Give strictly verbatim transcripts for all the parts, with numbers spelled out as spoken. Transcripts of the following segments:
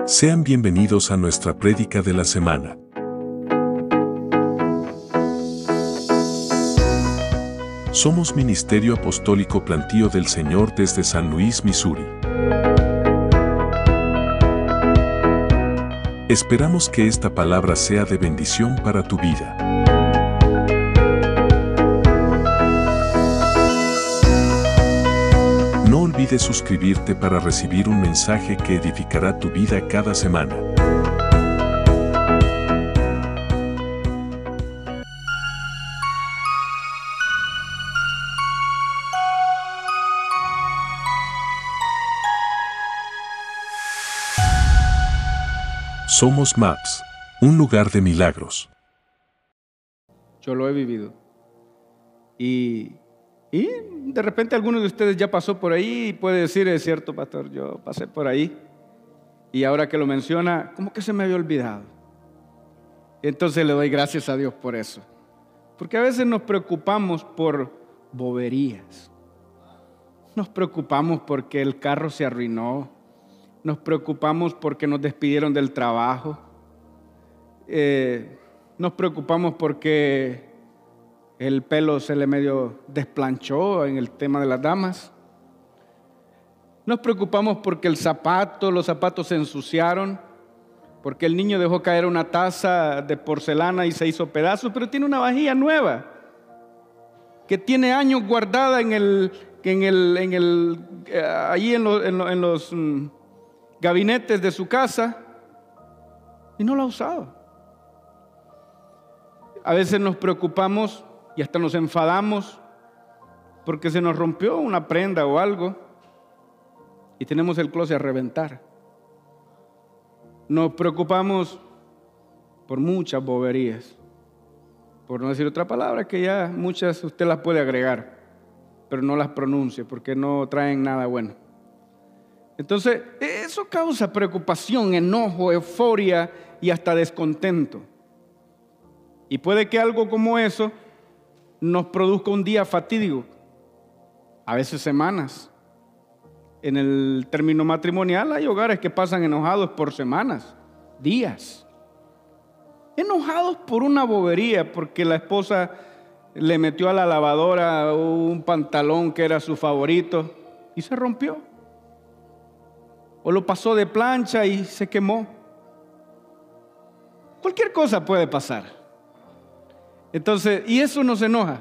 Sean bienvenidos a nuestra prédica de la semana. Somos Ministerio Apostólico Plantío del Señor desde San Luis, Missouri. Esperamos que esta palabra sea de bendición para tu vida. No olvides suscribirte para recibir un mensaje que edificará tu vida cada semana. Somos Maps, un lugar de milagros. Yo lo he vivido. Y, y de repente alguno de ustedes ya pasó por ahí y puede decir, es cierto, pastor, yo pasé por ahí. Y ahora que lo menciona, como que se me había olvidado. Entonces le doy gracias a Dios por eso. Porque a veces nos preocupamos por boberías. Nos preocupamos porque el carro se arruinó. Nos preocupamos porque nos despidieron del trabajo. Eh, nos preocupamos porque el pelo se le medio desplanchó en el tema de las damas. Nos preocupamos porque el zapato, los zapatos se ensuciaron, porque el niño dejó caer una taza de porcelana y se hizo pedazos, pero tiene una vajilla nueva que tiene años guardada en el, en el, en el, eh, ahí en, lo, en, lo, en los mm, gabinetes de su casa y no lo ha usado. A veces nos preocupamos y hasta nos enfadamos porque se nos rompió una prenda o algo y tenemos el closet a reventar. Nos preocupamos por muchas boberías, por no decir otra palabra que ya muchas usted las puede agregar, pero no las pronuncie porque no traen nada bueno. Entonces, eso causa preocupación, enojo, euforia y hasta descontento. Y puede que algo como eso nos produzca un día fatídico, a veces semanas. En el término matrimonial hay hogares que pasan enojados por semanas, días. Enojados por una bobería, porque la esposa le metió a la lavadora un pantalón que era su favorito y se rompió. O lo pasó de plancha y se quemó. Cualquier cosa puede pasar. Entonces, y eso nos enoja.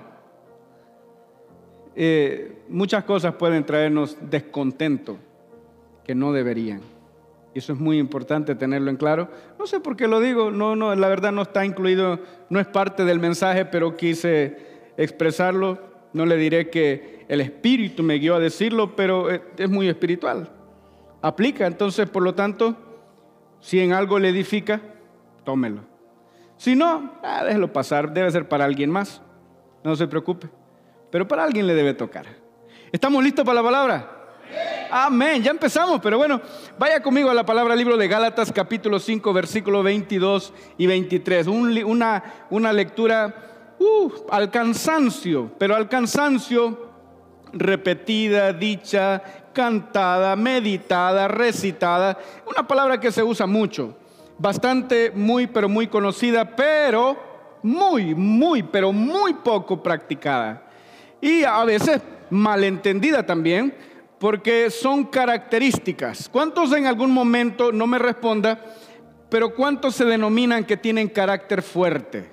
Eh, muchas cosas pueden traernos descontento que no deberían. Y eso es muy importante tenerlo en claro. No sé por qué lo digo, no, no, la verdad no está incluido, no es parte del mensaje, pero quise expresarlo. No le diré que el Espíritu me guió a decirlo, pero es, es muy espiritual. Aplica, entonces, por lo tanto, si en algo le edifica, tómelo. Si no, ah, déjelo pasar, debe ser para alguien más. No se preocupe, pero para alguien le debe tocar. ¿Estamos listos para la palabra? Amén, ya empezamos, pero bueno, vaya conmigo a la palabra, libro de Gálatas, capítulo cinco, versículos veintidós y veintitrés. Un, una, una lectura uh, al cansancio, pero al cansancio repetida, dicha, cantada, meditada, recitada, una palabra que se usa mucho, bastante, muy, pero muy conocida, pero muy, muy, pero muy poco practicada y a veces malentendida también, porque son características. ¿Cuántos en algún momento, no me responda, pero cuántos se denominan que tienen carácter fuerte?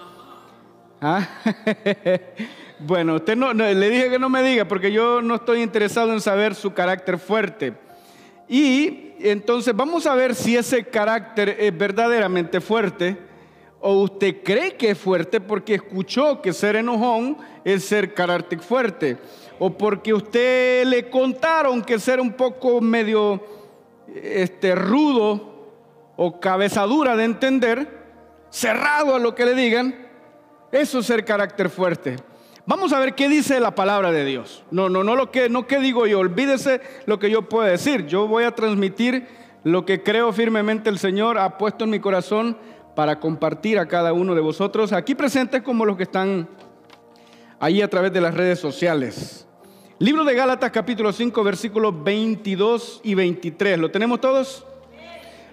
¿Ah? Bueno, usted no, no, le dije que no me diga porque yo no estoy interesado en saber su carácter fuerte. Y entonces vamos a ver si ese carácter es verdaderamente fuerte o usted cree que es fuerte porque escuchó que ser enojón es ser carácter fuerte, o porque usted le contaron que ser un poco medio este, rudo o cabeza dura de entender, cerrado a lo que le digan, eso es ser carácter fuerte. Vamos a ver qué dice la palabra de Dios. No, no, no lo que, no qué digo yo. Olvídese lo que yo puedo decir. Yo voy a transmitir lo que creo firmemente el Señor ha puesto en mi corazón para compartir a cada uno de vosotros, aquí presentes como los que están ahí a través de las redes sociales. Libro de Gálatas, capítulo cinco, versículos veintidós y veintitrés. ¿Lo tenemos todos?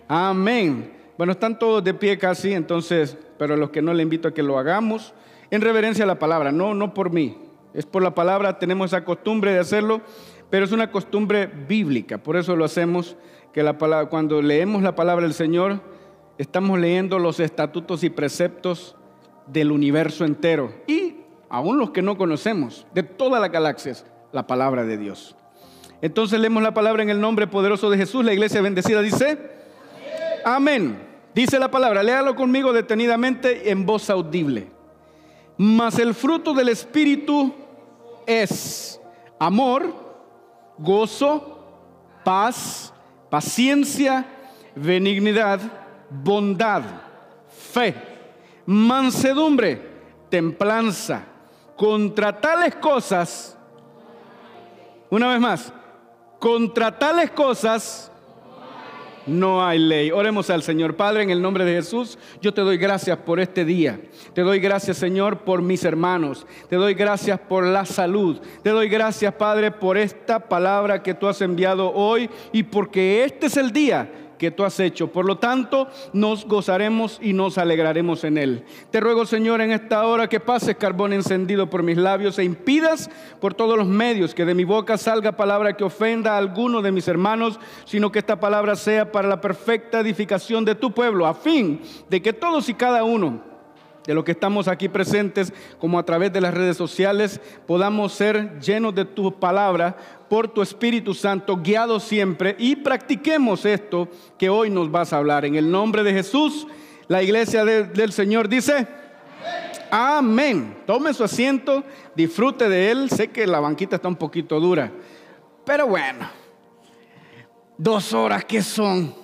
Amén. Bueno, están todos de pie casi, entonces, pero los que no, le invito a que lo hagamos en reverencia a la palabra, no, no por mí, es por la palabra, tenemos esa costumbre de hacerlo, pero es una costumbre bíblica, por eso lo hacemos, que la palabra, cuando leemos la palabra del Señor, estamos leyendo los estatutos y preceptos del universo entero, y aún los que no conocemos, de todas las galaxias, la palabra de Dios. Entonces leemos la palabra en el nombre poderoso de Jesús. La iglesia bendecida dice: amén. Dice la palabra, léalo conmigo detenidamente en voz audible. Mas el fruto del Espíritu es amor, gozo, paz, paciencia, benignidad, bondad, fe, mansedumbre, templanza. Contra tales cosas, una vez más, contra tales cosas no hay ley. Oremos al Señor. Padre, en el nombre de Jesús, yo te doy gracias por este día. Te doy gracias, Señor, por mis hermanos. Te doy gracias por la salud. Te doy gracias, Padre, por esta palabra que tú has enviado hoy y porque este es el día que tú has hecho. Por lo tanto, nos gozaremos y nos alegraremos en él. Te ruego, Señor, en esta hora que pases carbón encendido por mis labios e impidas por todos los medios que de mi boca salga palabra que ofenda a alguno de mis hermanos, sino que esta palabra sea para la perfecta edificación de tu pueblo, a fin de que todos y cada uno de los que estamos aquí presentes, como a través de las redes sociales, podamos ser llenos de tu palabra por tu Espíritu Santo, guiados siempre, y practiquemos esto que hoy nos vas a hablar. En el nombre de Jesús, la iglesia de, del Señor dice: amén. Tome su asiento, disfrute de él. Sé que la banquita está un poquito dura, pero bueno, dos horas que son.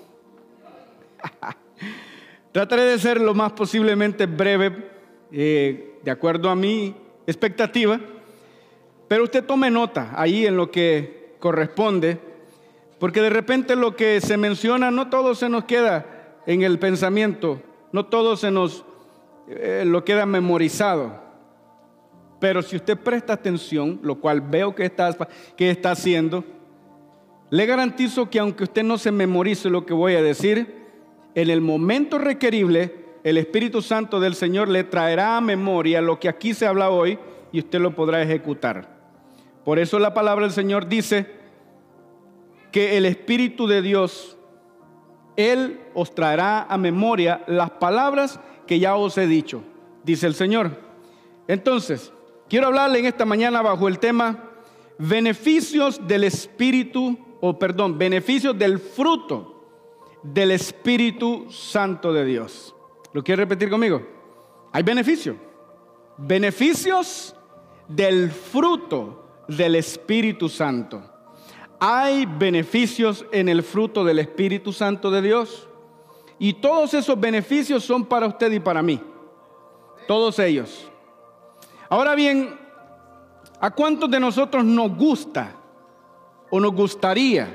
Trataré de ser lo más posiblemente breve, eh, de acuerdo a mi expectativa, pero usted tome nota ahí en lo que corresponde, porque de repente lo que se menciona no todo se nos queda en el pensamiento, no todo se nos eh, lo queda memorizado. Pero si usted presta atención, lo cual veo que está, que está haciendo, le garantizo que aunque usted no se memorice lo que voy a decir, en el momento requerible, el Espíritu Santo del Señor le traerá a memoria lo que aquí se habla hoy y usted lo podrá ejecutar. Por eso la palabra del Señor dice que el Espíritu de Dios, Él os traerá a memoria las palabras que ya os he dicho, dice el Señor. Entonces, quiero hablarle en esta mañana bajo el tema beneficios del Espíritu, o perdón, beneficios del fruto del Espíritu Santo de Dios. ¿Lo quiere repetir conmigo? Hay beneficios. Beneficios del fruto del Espíritu Santo. Hay beneficios en el fruto del Espíritu Santo de Dios. Y todos esos beneficios son para usted y para mí. Todos ellos. Ahora bien, ¿a cuántos de nosotros nos gusta o nos gustaría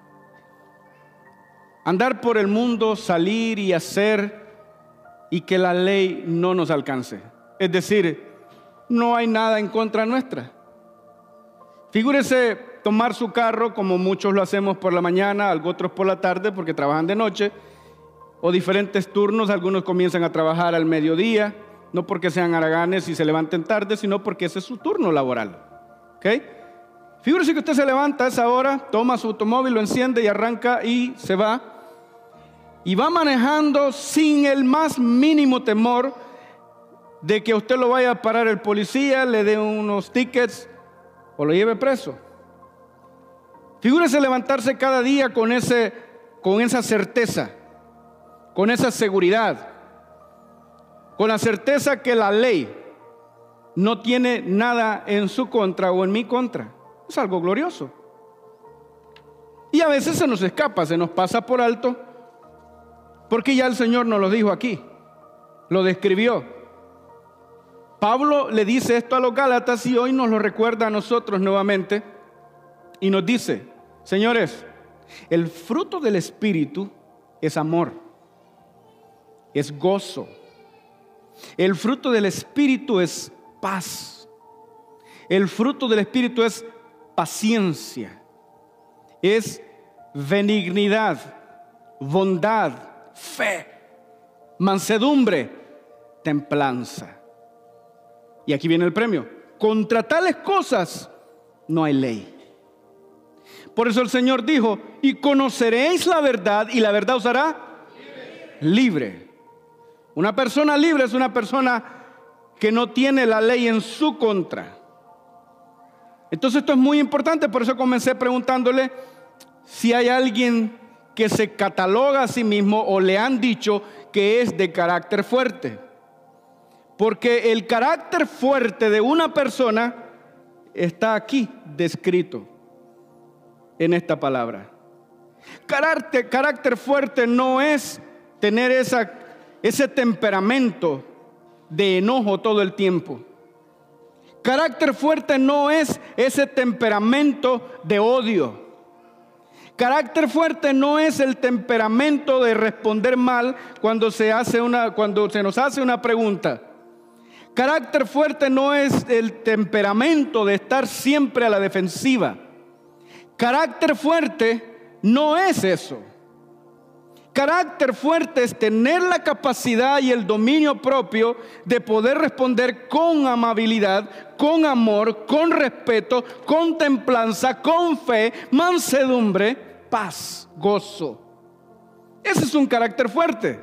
andar por el mundo, salir y hacer y que la ley no nos alcance? Es decir, no hay nada en contra nuestra. Figúrese tomar su carro, como muchos lo hacemos por la mañana, algunos otros por la tarde porque trabajan de noche, o diferentes turnos. Algunos comienzan a trabajar al mediodía, no porque sean haraganes y se levanten tarde, sino porque ese es su turno laboral. ¿Ok? Figúrese que usted se levanta a esa hora, toma su automóvil, lo enciende y arranca y se va. Y va manejando sin el más mínimo temor de que usted lo vaya a parar el policía, le dé unos tickets o lo lleve preso. Figúrese levantarse cada día con, ese, con esa certeza, con esa seguridad, con la certeza que la ley no tiene nada en su contra o en mi contra. Es algo glorioso. Y a veces se nos escapa, se nos pasa por alto, porque ya el Señor nos lo dijo aquí, lo describió. Pablo le dice esto a los Gálatas y hoy nos lo recuerda a nosotros nuevamente y nos dice: señores, el fruto del Espíritu es amor, es gozo. El fruto del Espíritu es paz. El fruto del Espíritu es paciencia, es benignidad, bondad, fe, mansedumbre, templanza. Y aquí viene el premio. Contra tales cosas no hay ley. Por eso el Señor dijo, y conoceréis la verdad, y la verdad os hará libre. libre. Una persona libre es una persona que no tiene la ley en su contra. Entonces esto es muy importante, por eso comencé preguntándole si hay alguien que se cataloga a sí mismo o le han dicho que es de carácter fuerte. Porque el carácter fuerte de una persona está aquí descrito en esta palabra. Carácter, carácter fuerte no es tener esa, ese temperamento de enojo todo el tiempo. Carácter fuerte no es ese temperamento de odio. Carácter fuerte no es el temperamento de responder mal cuando se hace una, cuando se nos hace una pregunta. Carácter fuerte no es el temperamento de estar siempre a la defensiva. Carácter fuerte no es eso. Carácter fuerte es tener la capacidad y el dominio propio de poder responder con amabilidad, con amor, con respeto, con templanza, con fe, mansedumbre, paz, gozo. Ese es un carácter fuerte.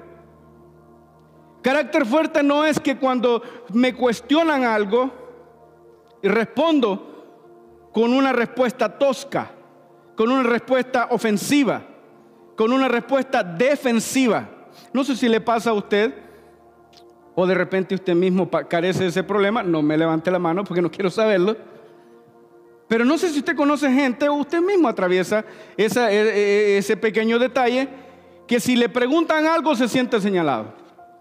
Carácter fuerte no es que cuando me cuestionan algo y respondo con una respuesta tosca, con una respuesta ofensiva, con una respuesta defensiva. No sé si le pasa a usted o de repente usted mismo carece de ese problema. No me levante la mano porque no quiero saberlo. Pero no sé si usted conoce gente o usted mismo atraviesa esa, ese pequeño detalle que si le preguntan algo se siente señalado.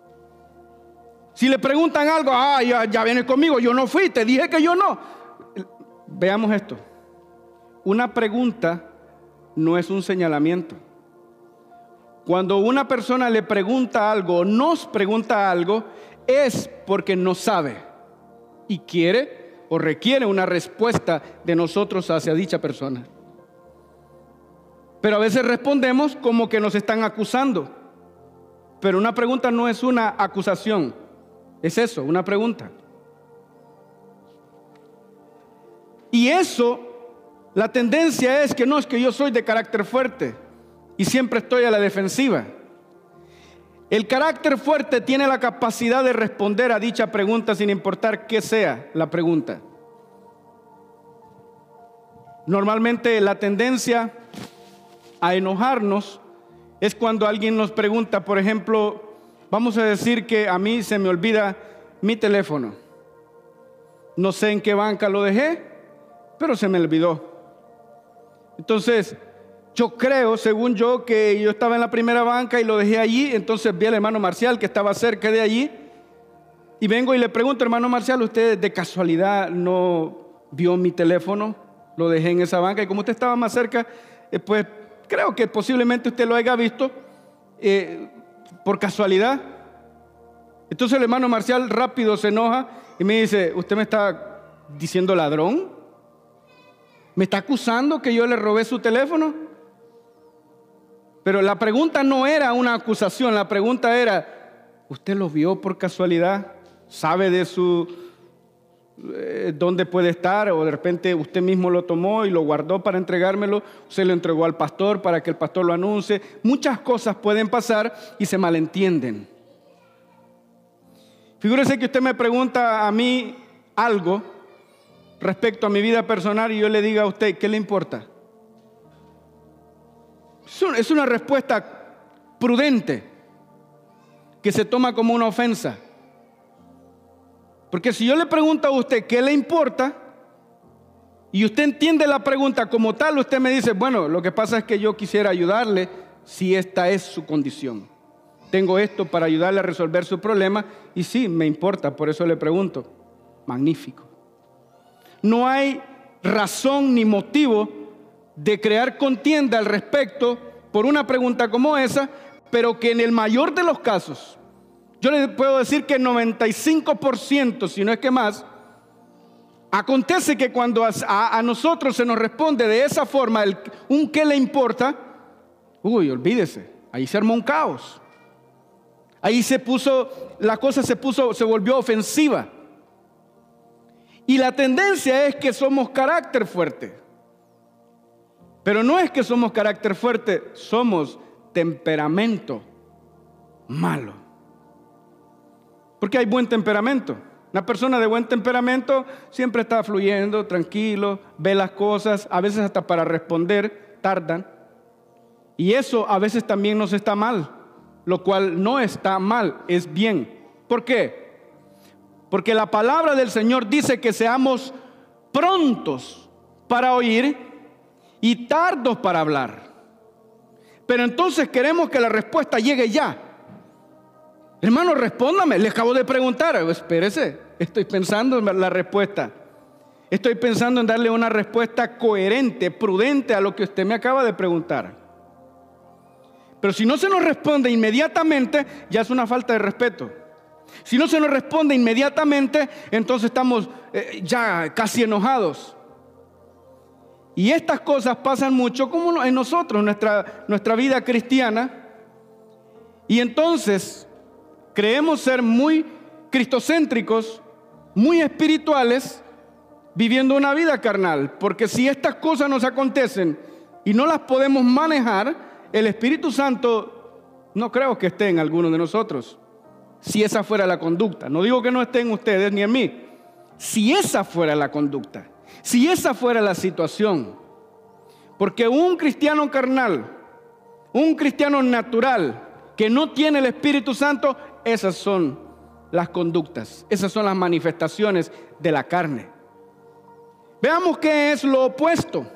Si le preguntan algo, ah, ya, ya vienes conmigo, yo no fui, te dije que yo no. Veamos esto. Una pregunta no es un señalamiento. Cuando una persona le pregunta algo, nos pregunta algo, es porque no sabe y quiere o requiere una respuesta de nosotros hacia dicha persona. Pero a veces respondemos como que nos están acusando. Pero una pregunta no es una acusación. Es eso, una pregunta. Y eso, la tendencia es que no, es que yo soy de carácter fuerte y siempre estoy a la defensiva. El carácter fuerte tiene la capacidad de responder a dicha pregunta sin importar qué sea la pregunta. Normalmente la tendencia a enojarnos es cuando alguien nos pregunta, por ejemplo, vamos a decir que a mí se me olvida mi teléfono. No sé en qué banca lo dejé, pero se me olvidó. Entonces, yo creo, según yo, que yo estaba en la primera banca y lo dejé allí. Entonces vi al hermano Marcial que estaba cerca de allí. Y vengo y le pregunto, hermano Marcial, ¿usted de casualidad no vio mi teléfono? Lo dejé en esa banca. Y como usted estaba más cerca, eh, pues creo que posiblemente usted lo haya visto. Eh, por casualidad. Entonces el hermano Marcial rápido se enoja y me dice, ¿usted me está diciendo ladrón? ¿Me está acusando que yo le robé su teléfono? Pero la pregunta no era una acusación, la pregunta era, ¿usted lo vio por casualidad? ¿Sabe de su eh, dónde puede estar? O de repente usted mismo lo tomó y lo guardó para entregármelo, se lo entregó al pastor para que el pastor lo anuncie. Muchas cosas pueden pasar y se malentienden. Figúrese que usted me pregunta a mí algo respecto a mi vida personal y yo le diga a usted, ¿qué le importa? Es una respuesta prudente que se toma como una ofensa. Porque si yo le pregunto a usted qué le importa y usted entiende la pregunta como tal, usted me dice, bueno, lo que pasa es que yo quisiera ayudarle si esta es su condición. Tengo esto para ayudarle a resolver su problema y sí, me importa, por eso le pregunto. Magnífico. No hay razón ni motivo de crear contienda al respecto por una pregunta como esa, pero que en el mayor de los casos, yo le puedo decir que noventa y cinco por ciento, si no es que más, acontece que cuando a, a, a nosotros se nos responde de esa forma, el, un qué le importa, uy, olvídese, Ahí se armó un caos. Ahí se puso, la cosa se puso, se volvió ofensiva. Y la tendencia es que somos carácter fuerte. Pero no es que somos carácter fuerte, somos temperamento malo. Porque hay buen temperamento. Una persona de buen temperamento siempre está fluyendo, tranquilo, ve las cosas, a veces hasta para responder tardan. Y eso a veces también nos está mal, lo cual no está mal, es bien. ¿Por qué? Porque la palabra del Señor dice que seamos prontos para oír y tardos para hablar. Pero entonces queremos que la respuesta llegue ya. Hermano, respóndame, le acabo de preguntar. Espérese, estoy pensando en la respuesta. Estoy pensando en darle una respuesta coherente, prudente a lo que usted me acaba de preguntar. Pero si no se nos responde inmediatamente, ya es una falta de respeto. Si no se nos responde inmediatamente, entonces estamos eh, ya casi enojados. Y estas cosas pasan mucho como en nosotros, nuestra, nuestra vida cristiana. Y entonces creemos ser muy cristocéntricos, muy espirituales, viviendo una vida carnal. Porque si estas cosas nos acontecen y no las podemos manejar, el Espíritu Santo no creo que esté en alguno de nosotros. Si esa fuera la conducta. No digo que no esté en ustedes ni en mí. Si esa fuera la conducta, si esa fuera la situación. Porque un cristiano carnal, un cristiano natural que no tiene el Espíritu Santo, esas son las conductas, esas son las manifestaciones de la carne. Veamos qué es lo opuesto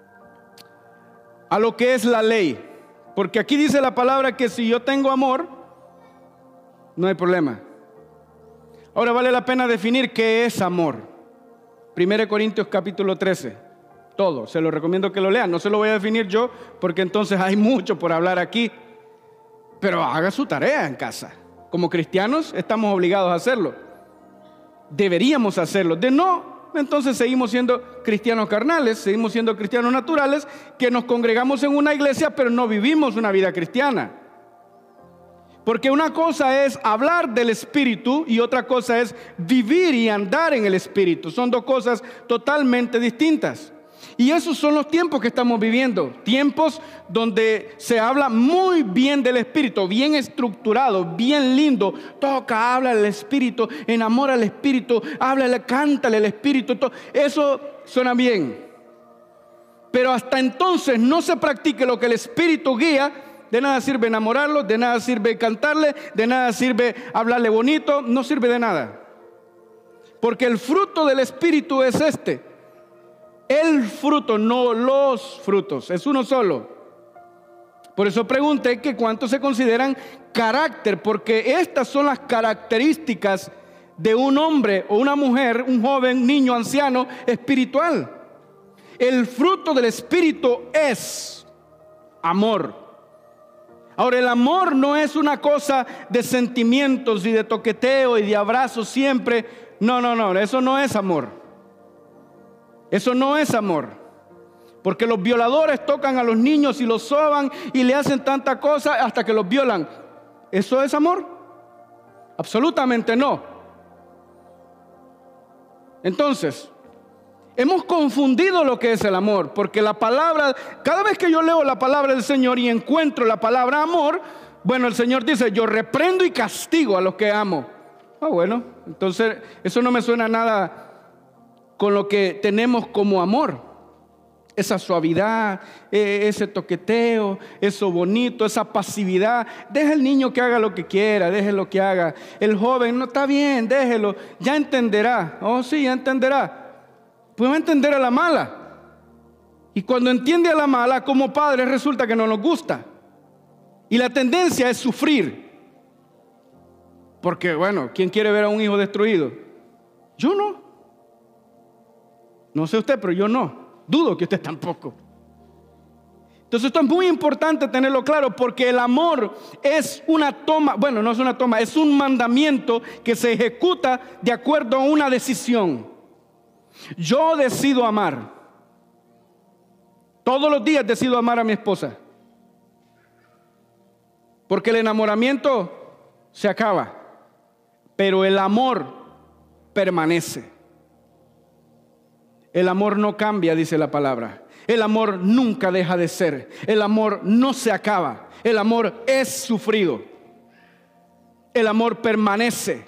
a lo que es la ley. Porque aquí dice la palabra que si yo tengo amor, no hay problema. Ahora vale la pena definir qué es amor. Primera Corintios capítulo trece. Todo, se lo recomiendo que lo lean. No se lo voy a definir yo porque entonces hay mucho por hablar aquí. Pero haga su tarea en casa. Como cristianos estamos obligados a hacerlo. Deberíamos hacerlo. De no, entonces seguimos siendo cristianos carnales, seguimos siendo cristianos naturales, que nos congregamos en una iglesia pero no vivimos una vida cristiana. Porque una cosa es hablar del Espíritu y otra cosa es vivir y andar en el Espíritu. Son dos cosas totalmente distintas. Y esos son los tiempos que estamos viviendo. Tiempos donde se habla muy bien del Espíritu, bien estructurado, bien lindo. Toca, habla del Espíritu, enamora al Espíritu, háblale, cántale al Espíritu. Todo. Eso suena bien. Pero hasta entonces no se practique lo que el Espíritu guía. De nada sirve enamorarlo, de nada sirve cantarle, de nada sirve hablarle bonito, no sirve de nada. Porque el fruto del Espíritu es este. El fruto, no los frutos, es uno solo. Por eso pregunté que cuántos se consideran carácter, porque estas son las características de un hombre o una mujer, un joven, niño, anciano, espiritual. El fruto del Espíritu es amor. Ahora, el amor no es una cosa de sentimientos y de toqueteo y de abrazos siempre. No, no, no, eso no es amor. Eso no es amor. Porque los violadores tocan a los niños y los soban y le hacen tanta cosa hasta que los violan. ¿Eso es amor? Absolutamente no. Entonces, hemos confundido lo que es el amor, porque la palabra, cada vez que yo leo la palabra del Señor y encuentro la palabra amor, bueno, el Señor dice, yo reprendo y castigo a los que amo. Ah, bueno, entonces eso no me suena nada con lo que tenemos como amor. Esa suavidad, ese toqueteo, eso bonito, esa pasividad. Deja al niño que haga lo que quiera, déjelo que haga. El joven, no está bien, déjelo, ya entenderá. Oh, sí, ya entenderá. Pues va a entender a la mala. Y cuando entiende a la mala, como padres resulta que no nos gusta. Y la tendencia es sufrir. Porque bueno, ¿quién quiere ver a un hijo destruido? Yo no. No sé usted, pero yo no. Dudo que usted tampoco. Entonces esto es muy importante tenerlo claro, porque el amor es una toma, bueno, no es una toma, es un mandamiento que se ejecuta de acuerdo a una decisión. Yo decido amar. Todos los días decido amar a mi esposa. Porque el enamoramiento se acaba, pero el amor permanece. El amor no cambia, dice la palabra. El amor nunca deja de ser. El amor no se acaba. El amor es sufrido. El amor permanece.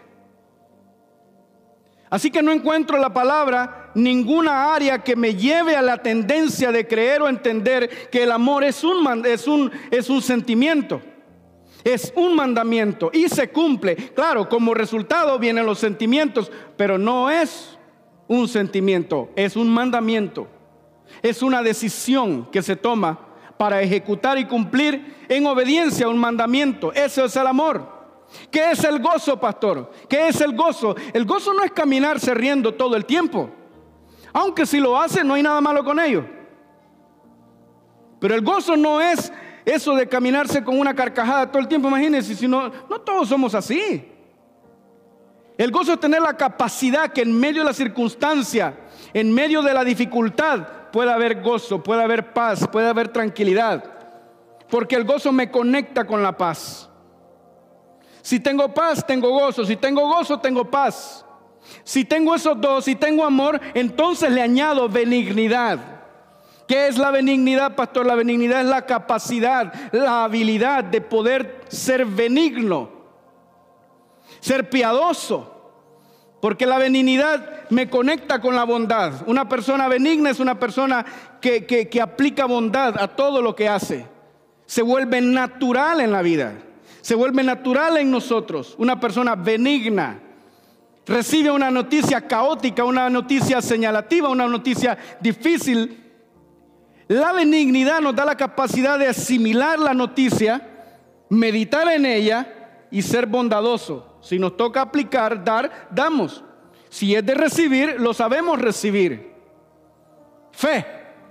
Así que no encuentro la palabra ninguna área que me lleve a la tendencia de creer o entender que el amor es un, es un, es un sentimiento. Es un mandamiento y se cumple. Claro, como resultado vienen los sentimientos, pero no es un sentimiento, es un mandamiento. Es una decisión que se toma para ejecutar y cumplir en obediencia a un mandamiento. Eso es el amor. ¿Qué es el gozo, pastor? ¿Qué es el gozo? El gozo no es caminarse riendo todo el tiempo. Aunque si lo hace, no hay nada malo con ello. Pero el gozo no es eso de caminarse con una carcajada todo el tiempo. Imagínense, si no, no todos somos así. El gozo es tener la capacidad que en medio de la circunstancia, en medio de la dificultad, pueda haber gozo, pueda haber paz, pueda haber tranquilidad. Porque el gozo me conecta con la paz. Si tengo paz, tengo gozo. Si tengo gozo, tengo paz. Si tengo esos dos, si tengo amor, entonces le añado benignidad. ¿Qué es la benignidad, pastor? La benignidad es la capacidad, la habilidad de poder ser benigno, ser piadoso. Porque la benignidad me conecta con la bondad. Una persona benigna es una persona que, que, que aplica bondad a todo lo que hace. Se vuelve natural en la vida. Se vuelve natural en nosotros. Una persona benigna recibe una noticia caótica, una noticia señalativa, una noticia difícil. La benignidad nos da la capacidad de asimilar la noticia, meditar en ella y ser bondadoso. Si nos toca aplicar, dar, damos. Si es de recibir, lo sabemos recibir. Fe.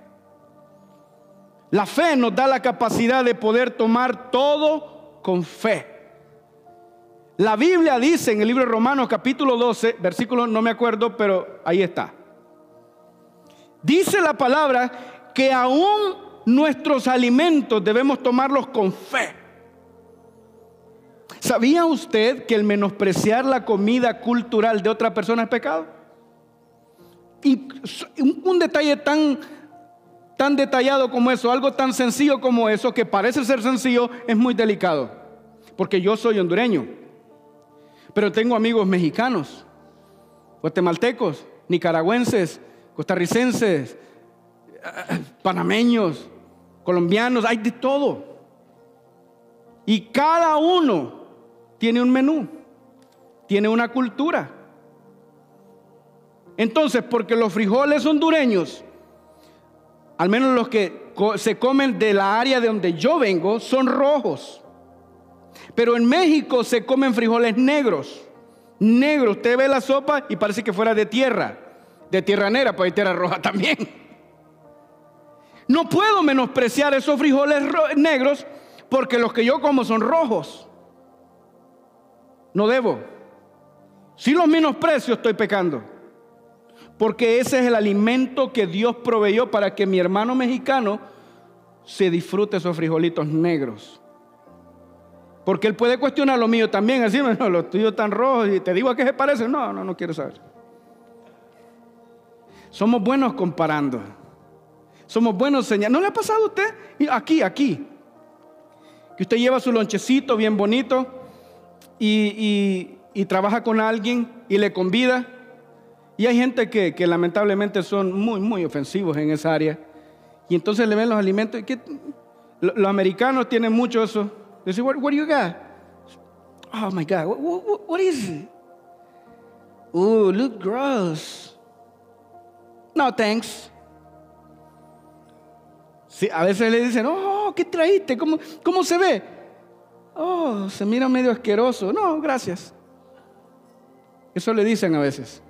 La fe nos da la capacidad de poder tomar todo con fe. La Biblia dice en el libro de Romanos capítulo doce, versículo no me acuerdo, pero ahí está. Dice la palabra que aún nuestros alimentos debemos tomarlos con fe. ¿Sabía usted que el menospreciar la comida cultural de otra persona es pecado? Y un, un detalle tan, tan detallado como eso, algo tan sencillo como eso, que parece ser sencillo, es muy delicado. Porque yo soy hondureño, pero tengo amigos mexicanos, guatemaltecos, nicaragüenses, costarricenses, panameños, colombianos, hay de todo. Y cada uno tiene un menú, tiene una cultura. Entonces, porque los frijoles hondureños, al menos los que se comen de la área de donde yo vengo, son rojos. Pero en México se comen frijoles negros. Negros, usted ve la sopa y parece que fuera de tierra, de tierra negra, pues hay tierra roja también. No puedo menospreciar esos frijoles negros porque los que yo como son rojos. No debo. Si los menosprecio, estoy pecando. Porque ese es el alimento que Dios proveyó para que mi hermano mexicano se disfrute esos frijolitos negros. Porque él puede cuestionar lo mío también, así, no, los tuyos tan rojos, y te digo a qué se parecen. No, no, no quiero saber. Somos buenos comparando. Somos buenos señalando. ¿No le ha pasado a usted? Aquí, aquí. Que usted lleva su lonchecito bien bonito y, y, y trabaja con alguien y le convida. Y hay gente que, que lamentablemente son muy, muy ofensivos en esa área. Y entonces le ven los alimentos. Y que, los americanos tienen mucho eso. They say, what, what do you got? Oh my God, what, what, what is it? Ooh, look gross. No, thanks. Sí, a veces le dicen, oh, ¿qué trajiste? ¿Cómo, cómo se ve? Oh, se mira medio asqueroso. No, gracias. Eso le dicen a veces.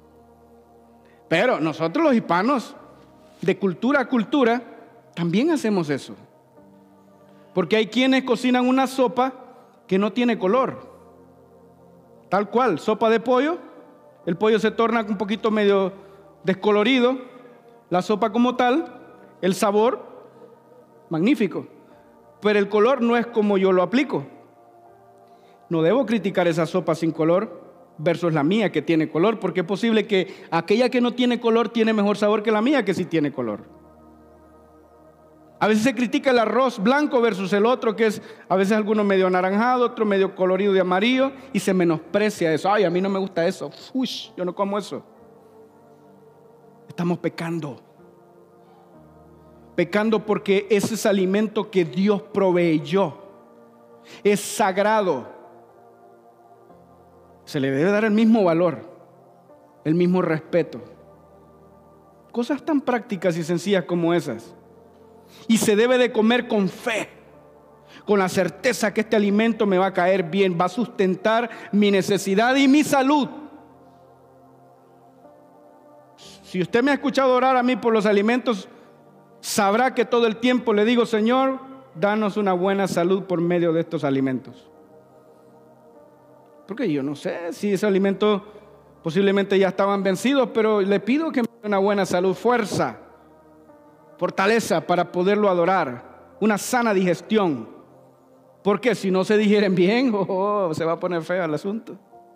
Pero nosotros los hispanos, de cultura a cultura, también hacemos eso. Porque hay quienes cocinan una sopa que no tiene color. Tal cual, sopa de pollo. El pollo se torna un poquito medio descolorido. La sopa como tal, el sabor, magnífico. pero el color no es como yo lo aplico. No debo criticar esa sopa sin color versus la mía que tiene color, porque es posible que aquella que no tiene color tiene mejor sabor que la mía que sí tiene color. A veces se critica el arroz blanco versus el otro, que es a veces alguno medio anaranjado, otro medio colorido de amarillo, y se menosprecia eso. Ay, a mí no me gusta eso. Uy, yo no como eso. Estamos pecando. Pecando porque ese es alimento que Dios proveyó. Es sagrado. Se le debe dar el mismo valor, el mismo respeto. Cosas tan prácticas y sencillas como esas. Y se debe de comer con fe, con la certeza que este alimento me va a caer bien, va a sustentar mi necesidad y mi salud. Si usted me ha escuchado orar a mí por los alimentos, sabrá que todo el tiempo le digo: Señor, danos una buena salud por medio de estos alimentos. Porque yo no sé si esos alimentos posiblemente ya estaban vencidos, pero le pido que me dé una buena salud, fuerza, fortaleza para poderlo adorar, una sana digestión. Porque si no se digieren bien, oh, se va a poner feo el asunto.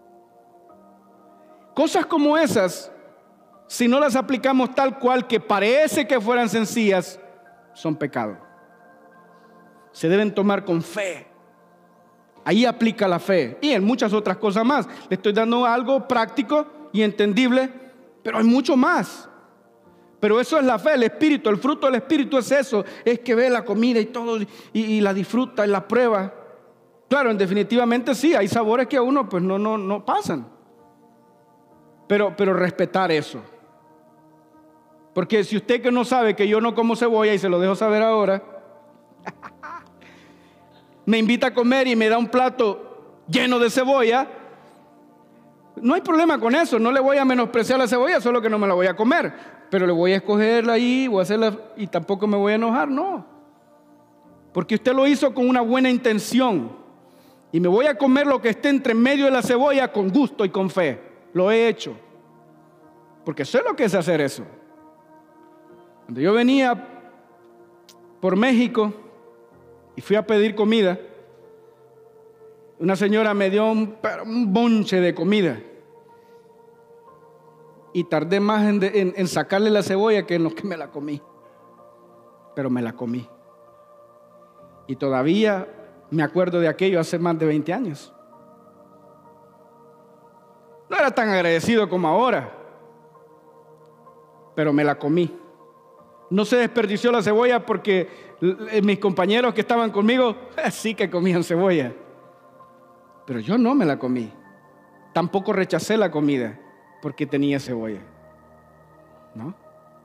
Cosas como esas, si no las aplicamos tal cual que parece que fueran sencillas, son pecado. Se deben tomar con fe. Ahí aplica la fe. Y en muchas otras cosas más. Le estoy dando algo práctico y entendible, pero hay mucho más. Pero eso es la fe, el espíritu. El fruto del espíritu es eso. Es que ve la comida y todo y, y la disfruta y la prueba. Claro, en definitivamente sí, hay sabores que a uno pues no, no, no pasan. Pero, pero respetar eso. Porque si usted que no sabe que yo no como cebolla, y se lo dejo saber ahora, me invita a comer y me da un plato lleno de cebolla, no hay problema con eso. No le voy a menospreciar la cebolla, solo que no me la voy a comer, pero le voy a escogerla ahí, voy a hacerla, y tampoco me voy a enojar, no, porque usted lo hizo con una buena intención. Y me voy a comer lo que esté entre medio de la cebolla con gusto y con fe. Lo he hecho, porque sé lo que es hacer eso. Cuando yo venía por México y fui a pedir comida, una señora me dio un, un bonche de comida y tardé más en, de, en, en sacarle la cebolla que en lo que me la comí, pero me la comí. Y todavía me acuerdo de aquello hace más de veinte años. No era tan agradecido como ahora, pero me la comí. No se desperdició la cebolla porque mis compañeros que estaban conmigo sí que comían cebolla, pero yo no me la comí. Tampoco rechacé la comida porque tenía cebolla, ¿no?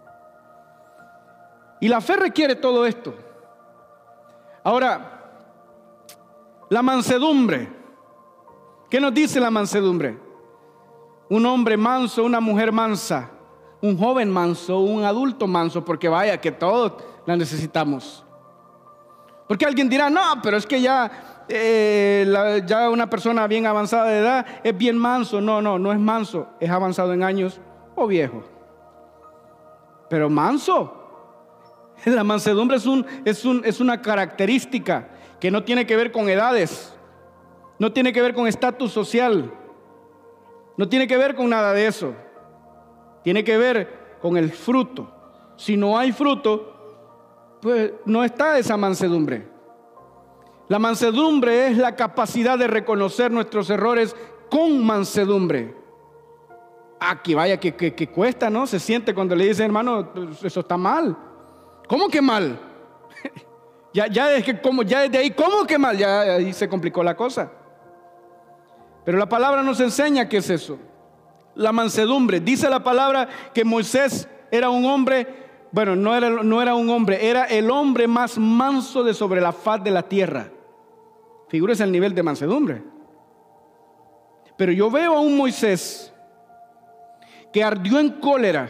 Y la fe requiere todo esto. Ahora, la mansedumbre. ¿Qué nos dice la mansedumbre? Un hombre manso, una mujer mansa, un joven manso, un adulto manso, porque vaya que todos la necesitamos. Porque alguien dirá: no, pero es que ya, eh, la, ya una persona bien avanzada de edad es bien manso. No, no, no es manso, es avanzado en años o viejo. Pero manso. La mansedumbre es, un, es, un, es una característica que no tiene que ver con edades, no tiene que ver con estatus social, no tiene que ver con nada de eso. Tiene que ver con el fruto. Si no hay fruto, pues no está esa mansedumbre. La mansedumbre es la capacidad de reconocer nuestros errores con mansedumbre. Aquí vaya que, que, que cuesta, ¿no? Se siente cuando le dicen: hermano, eso está mal. ¿Cómo que mal? ya, ya, es que como, ya desde ahí, ¿cómo que mal? Ya ahí se complicó la cosa. Pero la palabra nos enseña qué es eso. La mansedumbre. Dice la palabra que Moisés era un hombre, bueno, no era, no era un hombre, era el hombre más manso de sobre la faz de la tierra. Figúrese el nivel de mansedumbre. Pero yo veo a un Moisés que ardió en cólera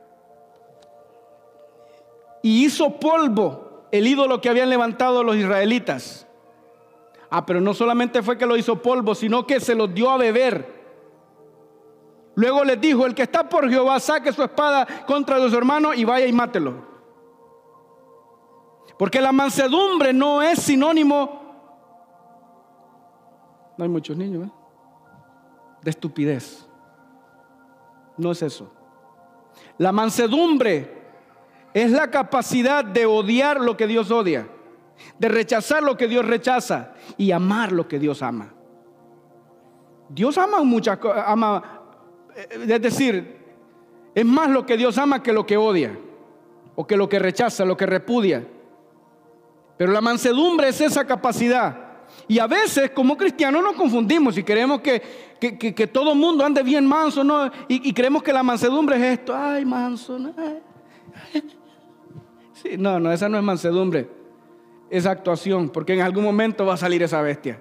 y hizo polvo el ídolo que habían levantado los israelitas. Ah, pero no solamente fue que lo hizo polvo, sino que se los dio a beber. Luego les dijo: el que está por Jehová, saque su espada contra los hermanos y vaya y mátelo. Porque la mansedumbre no es sinónimo, no hay muchos niños, ¿eh? de estupidez. No es eso. La mansedumbre es la capacidad de odiar lo que Dios odia, de rechazar lo que Dios rechaza y amar lo que Dios ama. Dios ama muchas cosas, ama, es decir, es más lo que Dios ama que lo que odia, o que lo que rechaza, lo que repudia. Pero la mansedumbre es esa capacidad. Y a veces como cristianos nos confundimos y queremos que, que, que, que todo el mundo ande bien manso, ¿no? Y, y creemos que la mansedumbre es esto. Ay, manso, no. Sí, no, no, esa no es mansedumbre. Es actuación, porque en algún momento va a salir esa bestia.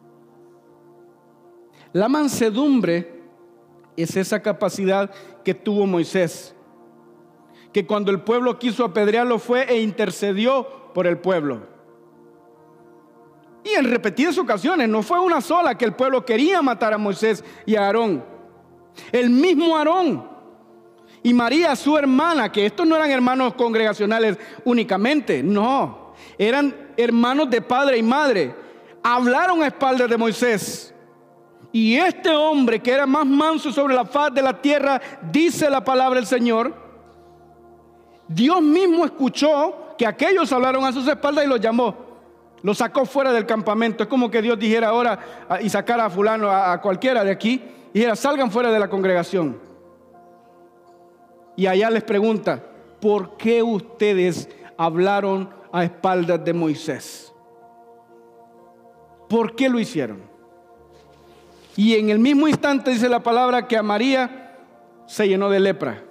La mansedumbre es esa capacidad que tuvo Moisés, que cuando el pueblo quiso apedrearlo fue e intercedió por el pueblo. Y en repetidas ocasiones, no fue una sola, que el pueblo quería matar a Moisés y a Aarón. El mismo Aarón y María, su hermana, que estos no eran hermanos congregacionales únicamente, no, eran hermanos de padre y madre, hablaron a espaldas de Moisés. Y este hombre, que era más manso sobre la faz de la tierra, dice la palabra del Señor, Dios mismo escuchó que aquellos hablaron a sus espaldas y los llamó, los sacó fuera del campamento. Es como que Dios dijera ahora y sacara a fulano, a, a cualquiera de aquí, y dijera, salgan fuera de la congregación. Y allá les pregunta, ¿por qué ustedes hablaron a espaldas de Moisés? ¿Por qué lo hicieron? Y en el mismo instante dice la palabra que a María se llenó de lepra.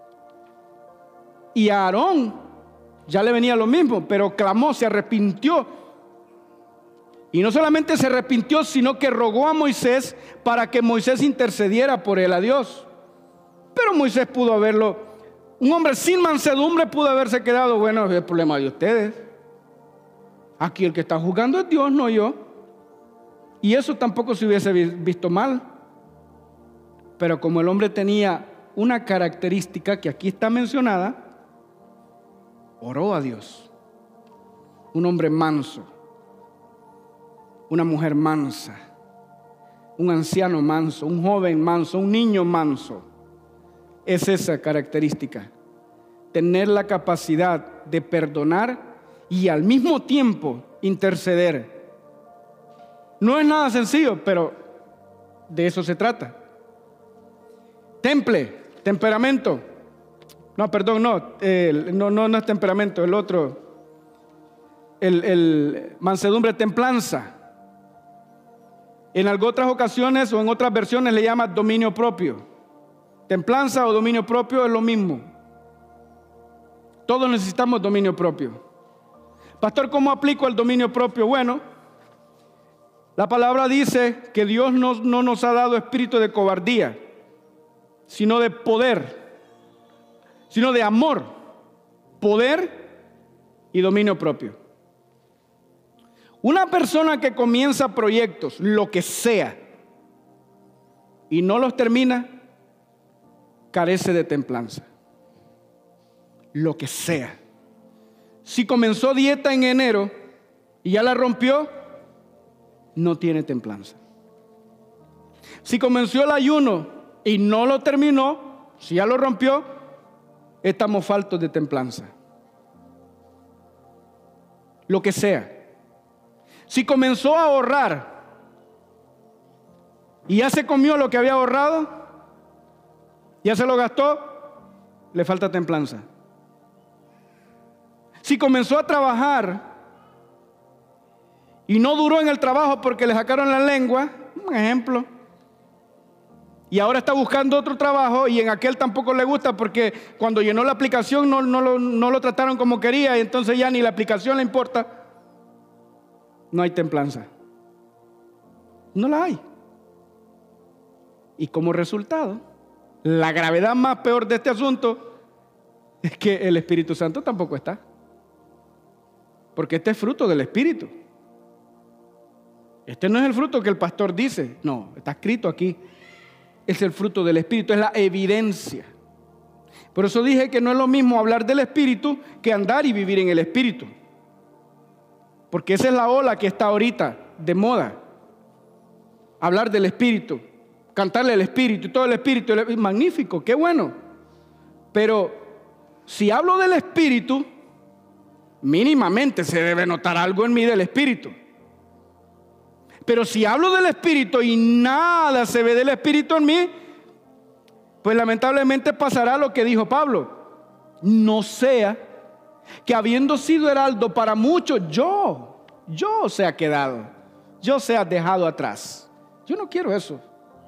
Y a Aarón ya le venía lo mismo, pero clamó, se arrepintió. Y no solamente se arrepintió, sino que rogó a Moisés para que Moisés intercediera por él a Dios. Pero Moisés pudo haberlo, un hombre sin mansedumbre pudo haberse quedado, bueno, es el problema de ustedes. Aquí el que está juzgando es Dios, no yo. Y eso tampoco se hubiese visto mal. Pero como el hombre tenía una característica que aquí está mencionada, oró a Dios. Un hombre manso, una mujer mansa, un anciano manso, un joven manso, un niño manso. Es esa característica, tener la capacidad de perdonar y al mismo tiempo interceder. No es nada sencillo, pero de eso se trata. Temple, temperamento. No, perdón, no, eh, no, no, no es temperamento, el otro, el, el mansedumbre, templanza. En algunas otras ocasiones o en otras versiones le llama dominio propio. Templanza o dominio propio es lo mismo. Todos necesitamos dominio propio. Pastor, ¿cómo aplico el dominio propio? Bueno, la palabra dice que Dios no, no nos ha dado espíritu de cobardía, sino de poder, sino de amor, poder y dominio propio. Una persona que comienza proyectos, lo que sea, y no los termina, carece de templanza. Lo que sea. Si comenzó dieta en enero y ya la rompió, no tiene templanza. Si comenzó el ayuno y no lo terminó, si ya lo rompió, estamos faltos de templanza. Lo que sea. Si comenzó a ahorrar y ya se comió lo que había ahorrado, ya se lo gastó, le falta templanza. Si comenzó a trabajar y no duró en el trabajo porque le sacaron la lengua, un ejemplo, y ahora está buscando otro trabajo y en aquel tampoco le gusta porque cuando llenó la aplicación no, no, lo, no lo trataron como quería y entonces ya ni la aplicación le importa, no hay templanza. No la hay. Y como resultado, la gravedad más peor de este asunto es que el Espíritu Santo tampoco está. Porque este es fruto del Espíritu. Este no es el fruto que el pastor dice. No, está escrito aquí. Es el fruto del Espíritu, es la evidencia. Por eso dije que no es lo mismo hablar del Espíritu que andar y vivir en el Espíritu. porque esa es la ola que está ahorita de moda. Hablar del Espíritu, cantarle al Espíritu y todo el Espíritu, magnífico, qué bueno. Pero si hablo del Espíritu, mínimamente se debe notar algo en mí del Espíritu. Pero si hablo del Espíritu y nada se ve del Espíritu en mí, pues lamentablemente pasará lo que dijo Pablo. No sea que habiendo sido heraldo para muchos, yo, yo sea quedado, yo sea dejado atrás. Yo no quiero eso.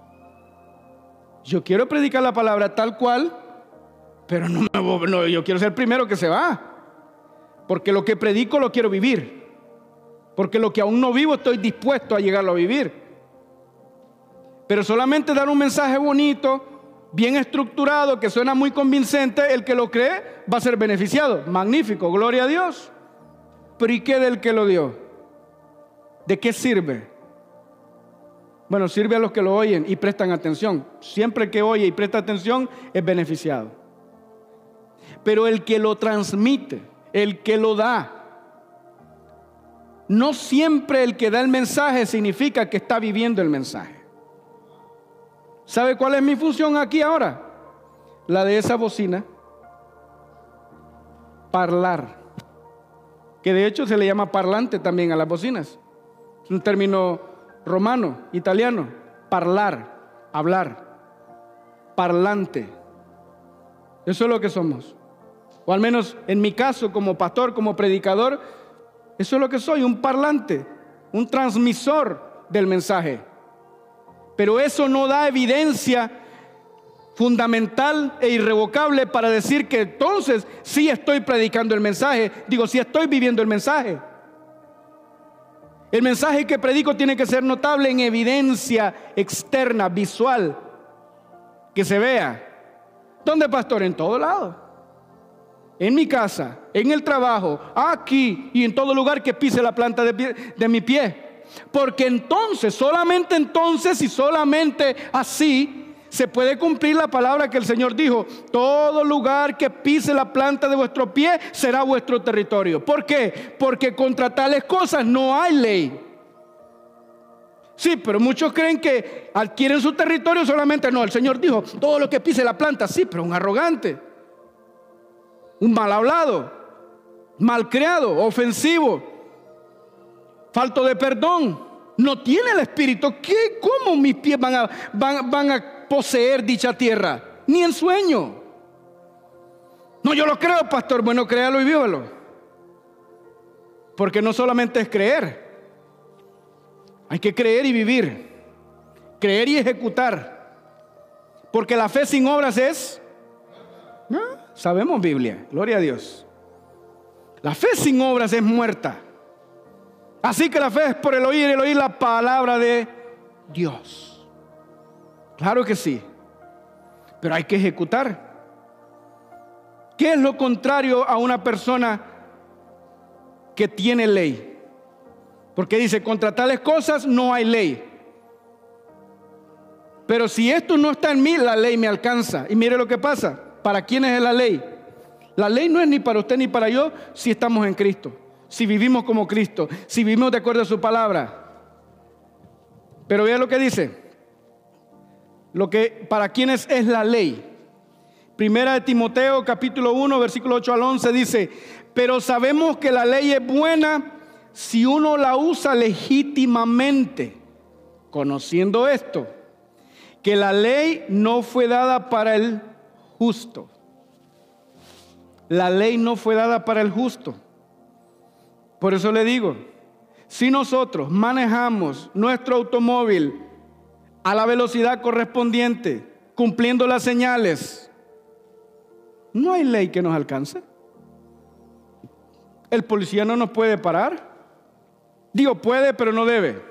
Yo quiero predicar la palabra tal cual, pero no, me voy, no yo quiero ser el primero que se va. Porque lo que predico lo quiero vivir. Porque lo que aún no vivo estoy dispuesto a llegarlo a vivir. Pero solamente dar un mensaje bonito, bien estructurado, que suena muy convincente, el que lo cree va a ser beneficiado. Magnífico, gloria a Dios. Pero ¿y qué del que lo dio? ¿De qué sirve? Bueno, sirve a los que lo oyen y prestan atención. Siempre el que oye y presta atención es beneficiado. Pero el que lo transmite, el que lo da, no siempre el que da el mensaje significa que está viviendo el mensaje. ¿Sabe cuál es mi función aquí ahora? La de esa bocina. Parlar. Que de hecho se le llama parlante también a las bocinas. Es un término romano, italiano. Parlar, hablar. Parlante. Eso es lo que somos. O al menos en mi caso, como pastor, como predicador, eso es lo que soy, un parlante, un transmisor del mensaje. Pero eso no da evidencia fundamental e irrevocable para decir que entonces sí estoy predicando el mensaje. Digo, sí estoy viviendo el mensaje. El mensaje que predico tiene que ser notable en evidencia externa, visual, que se vea. ¿Dónde, pastor? En todo lado. En mi casa, en el trabajo, aquí y en todo lugar que pise la planta de, pie, de mi pie. Porque entonces, solamente entonces y solamente así se puede cumplir la palabra que el Señor dijo: todo lugar que pise la planta de vuestro pie será vuestro territorio. ¿Por qué? Porque contra tales cosas no hay ley. Sí, pero muchos creen que adquieren su territorio solamente. No, el Señor dijo: todo lo que pise la planta. Sí, pero un arrogante, un mal hablado, mal creado, ofensivo, falto de perdón, no tiene el Espíritu. ¿Qué? ¿Cómo mis pies van a, van, van a poseer dicha tierra? Ni en sueño. No, yo lo creo, pastor. Bueno, créalo y vívalo. Porque no solamente es creer, hay que creer y vivir, creer y ejecutar. Porque la fe sin obras es... ¿no? Sabemos Biblia, gloria a Dios. La fe sin obras es muerta. Así que la fe es por el oír, el oír la palabra de Dios. Claro que sí, pero hay que ejecutar. ¿Qué es lo contrario a una persona que tiene ley? Porque dice: contra tales cosas no hay ley. Pero si esto no está en mí, la ley me alcanza. Y mire lo que pasa. ¿Para quién es la ley? La ley no es ni para usted ni para yo si estamos en Cristo, si vivimos como Cristo, si vivimos de acuerdo a su palabra. Pero vea lo que dice. Lo que, ¿para quiénes es la ley? Primera de Timoteo capítulo uno versículo ocho al once dice: pero sabemos que la ley es buena si uno la usa legítimamente, conociendo esto, que la ley no fue dada para el justo. La ley no fue dada para el justo. Por eso le digo, si nosotros manejamos nuestro automóvil a la velocidad correspondiente, cumpliendo las señales, no hay ley que nos alcance. El policía no nos puede parar. Digo, puede, pero no debe.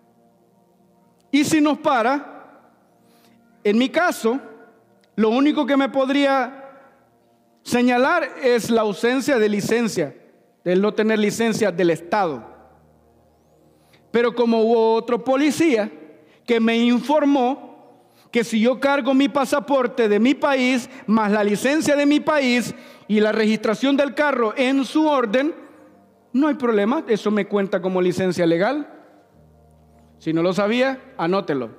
Y si nos para, en mi caso, lo único que me podría señalar es la ausencia de licencia, el no tener licencia del Estado. Pero como hubo otro policía que me informó que si yo cargo mi pasaporte de mi país, más la licencia de mi país y la registración del carro en su orden, No hay problema, eso me cuenta como licencia legal. Si no lo sabía, anótelo.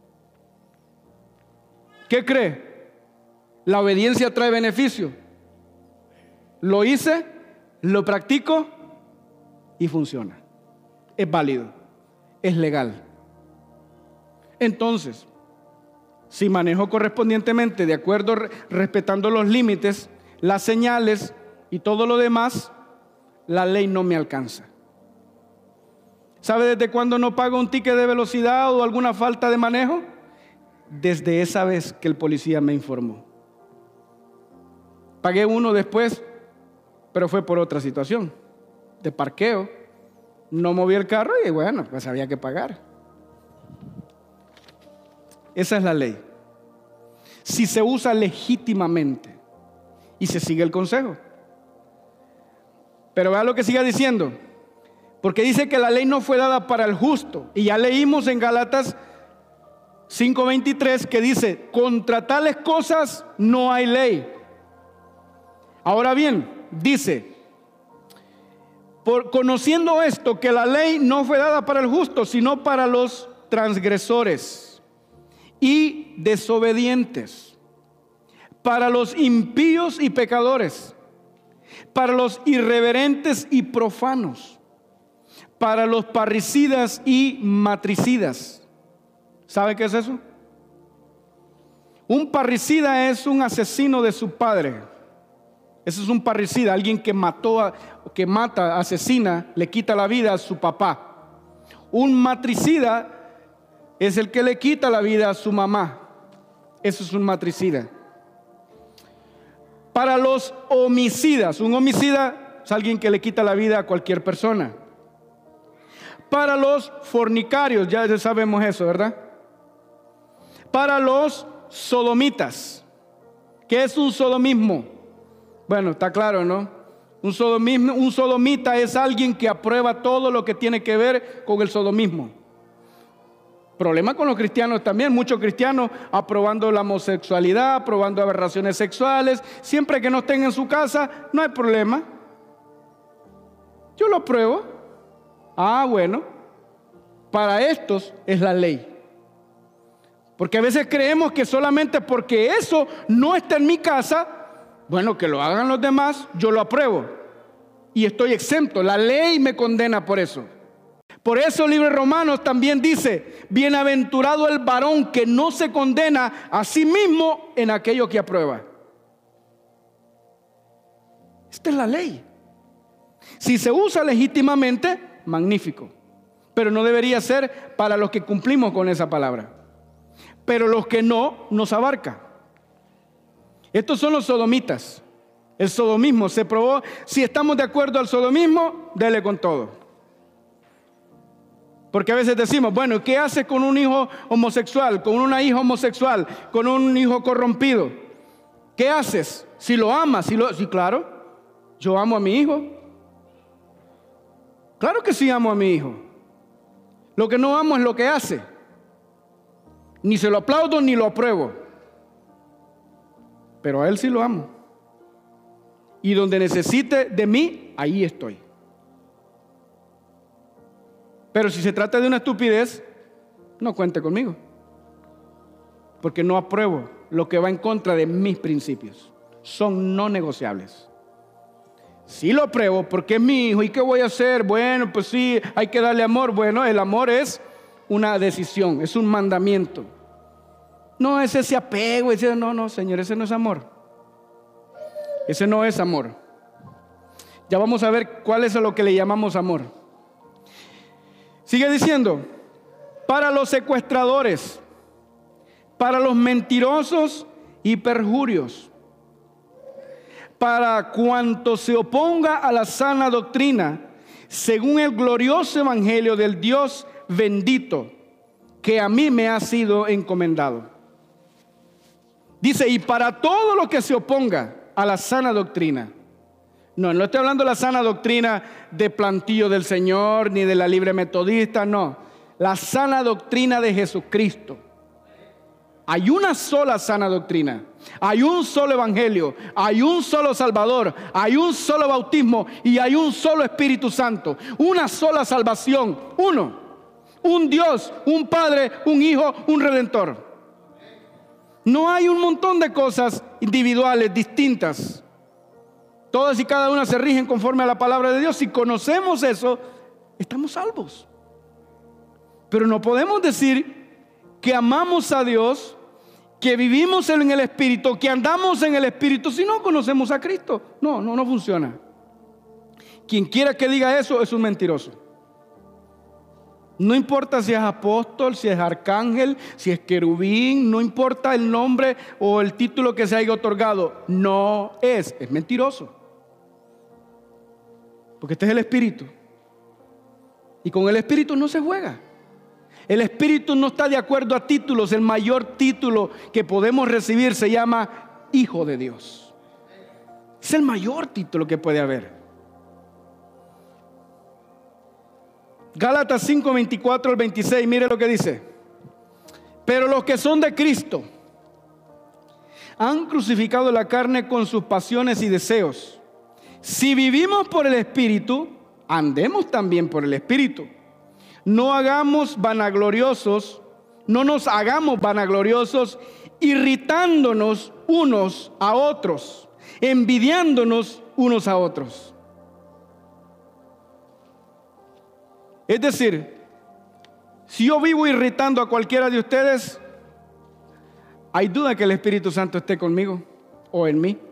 ¿Qué cree? La obediencia trae beneficio. Lo hice, lo practico y funciona. Es válido, es legal. Entonces, si manejo correspondientemente, de acuerdo, respetando los límites, las señales y todo lo demás, la ley no me alcanza. ¿Sabe desde cuándo no pago un ticket de velocidad o alguna falta de manejo? Desde esa vez que el policía me informó. Pagué uno después, pero fue por otra situación, de parqueo. No moví el carro y bueno, pues había que pagar. Esa es la ley. Si se usa legítimamente y se sigue el consejo. Pero vea lo que sigue diciendo. Porque dice que la ley no fue dada para el justo. Y ya leímos en Gálatas cinco veintitrés que dice, contra tales cosas no hay ley. Ahora bien, dice, por, conociendo esto, que la ley no fue dada para el justo, sino para los transgresores y desobedientes, para los impíos y pecadores, para los irreverentes y profanos, para los parricidas y matricidas. ¿Sabe qué es eso? Un parricida es un asesino de su padre. Ese es un parricida, alguien que mató, a, que mata, asesina, le quita la vida a su papá. Un matricida es el que le quita la vida a su mamá. Eso es un matricida. Para los homicidas, un homicida es alguien que le quita la vida a cualquier persona. Para los fornicarios, ya sabemos eso, ¿verdad? Para los sodomitas, ¿qué es un sodomismo? Bueno, está claro, ¿no? Un sodomismo, un sodomita es alguien que aprueba todo lo que tiene que ver con el sodomismo. Problema con los cristianos también, muchos cristianos aprobando la homosexualidad, aprobando aberraciones sexuales, siempre que no estén en su casa, no hay problema. Yo lo apruebo. Ah, bueno, para estos es la ley. Porque a veces creemos que solamente porque eso no está en mi casa, bueno, que lo hagan los demás, yo lo apruebo y estoy exento. La ley me condena por eso. Por eso el libro de Romanos también dice, bienaventurado el varón que no se condena a sí mismo en aquello que aprueba. Esta es la ley. Si se usa legítimamente, magnífico. Pero no debería ser para los que cumplimos con esa palabra. Pero los que no, nos abarca. Estos son los sodomitas. El sodomismo se probó. Si estamos de acuerdo al sodomismo, dele con todo. Porque a veces decimos, bueno, ¿qué haces con un hijo homosexual, con una hija homosexual, con un hijo corrompido? ¿Qué haces? Si lo amas, si lo, sí, claro, yo amo a mi hijo. Claro que sí amo a mi hijo. Lo que no amo es lo que hace. Ni se lo aplaudo ni lo apruebo. Pero a él sí lo amo. Y donde necesite de mí, ahí estoy. Pero si se trata de una estupidez, no cuente conmigo. Porque no apruebo lo que va en contra de mis principios. Son no negociables. Sí lo apruebo porque es mi hijo. ¿Y qué voy a hacer? Bueno, pues sí, hay que darle amor. Bueno, el amor es una decisión, es un mandamiento. No es ese apego, ese, no, no, Señor, ese no es amor. Ese no es amor. Ya vamos a ver cuál es a lo que le llamamos amor. Sigue diciendo, para los secuestradores, para los mentirosos y perjurios, para cuanto se oponga a la sana doctrina, según el glorioso evangelio del Dios bendito, que a mí me ha sido encomendado. Dice, y para todo lo que se oponga a la sana doctrina. No, no estoy hablando de la sana doctrina de Plantillo del Señor, ni de la libre metodista, no. La sana doctrina de Jesucristo. Hay una sola sana doctrina, hay un solo evangelio, hay un solo Salvador, hay un solo bautismo y hay un solo Espíritu Santo. Una sola salvación, uno. Un Dios, un Padre, un Hijo, un Redentor. No hay un montón de cosas individuales, distintas. Todas y cada una se rigen conforme a la palabra de Dios. Si conocemos eso, estamos salvos. Pero no podemos decir que amamos a Dios, que vivimos en el Espíritu, que andamos en el Espíritu, si no conocemos a Cristo. No, no, no funciona. Quien quiera que diga eso es un mentiroso. No importa si es apóstol, si es arcángel, si es querubín, no importa el nombre o el título que se haya otorgado. No es, es mentiroso. Porque este es el Espíritu. Y con el Espíritu no se juega. El Espíritu no está de acuerdo a títulos. El mayor título que podemos recibir se llama Hijo de Dios. Es el mayor título que puede haber. Gálatas cinco, veinticuatro al veintiséis, mire lo que dice. Pero los que son de Cristo han crucificado la carne con sus pasiones y deseos. Si vivimos por el Espíritu, andemos también por el Espíritu. No hagamos vanagloriosos, no nos hagamos vanagloriosos, irritándonos unos a otros, envidiándonos unos a otros. Es decir, si yo vivo irritando a cualquiera de ustedes, ¿hay duda que el Espíritu Santo esté conmigo o en mí?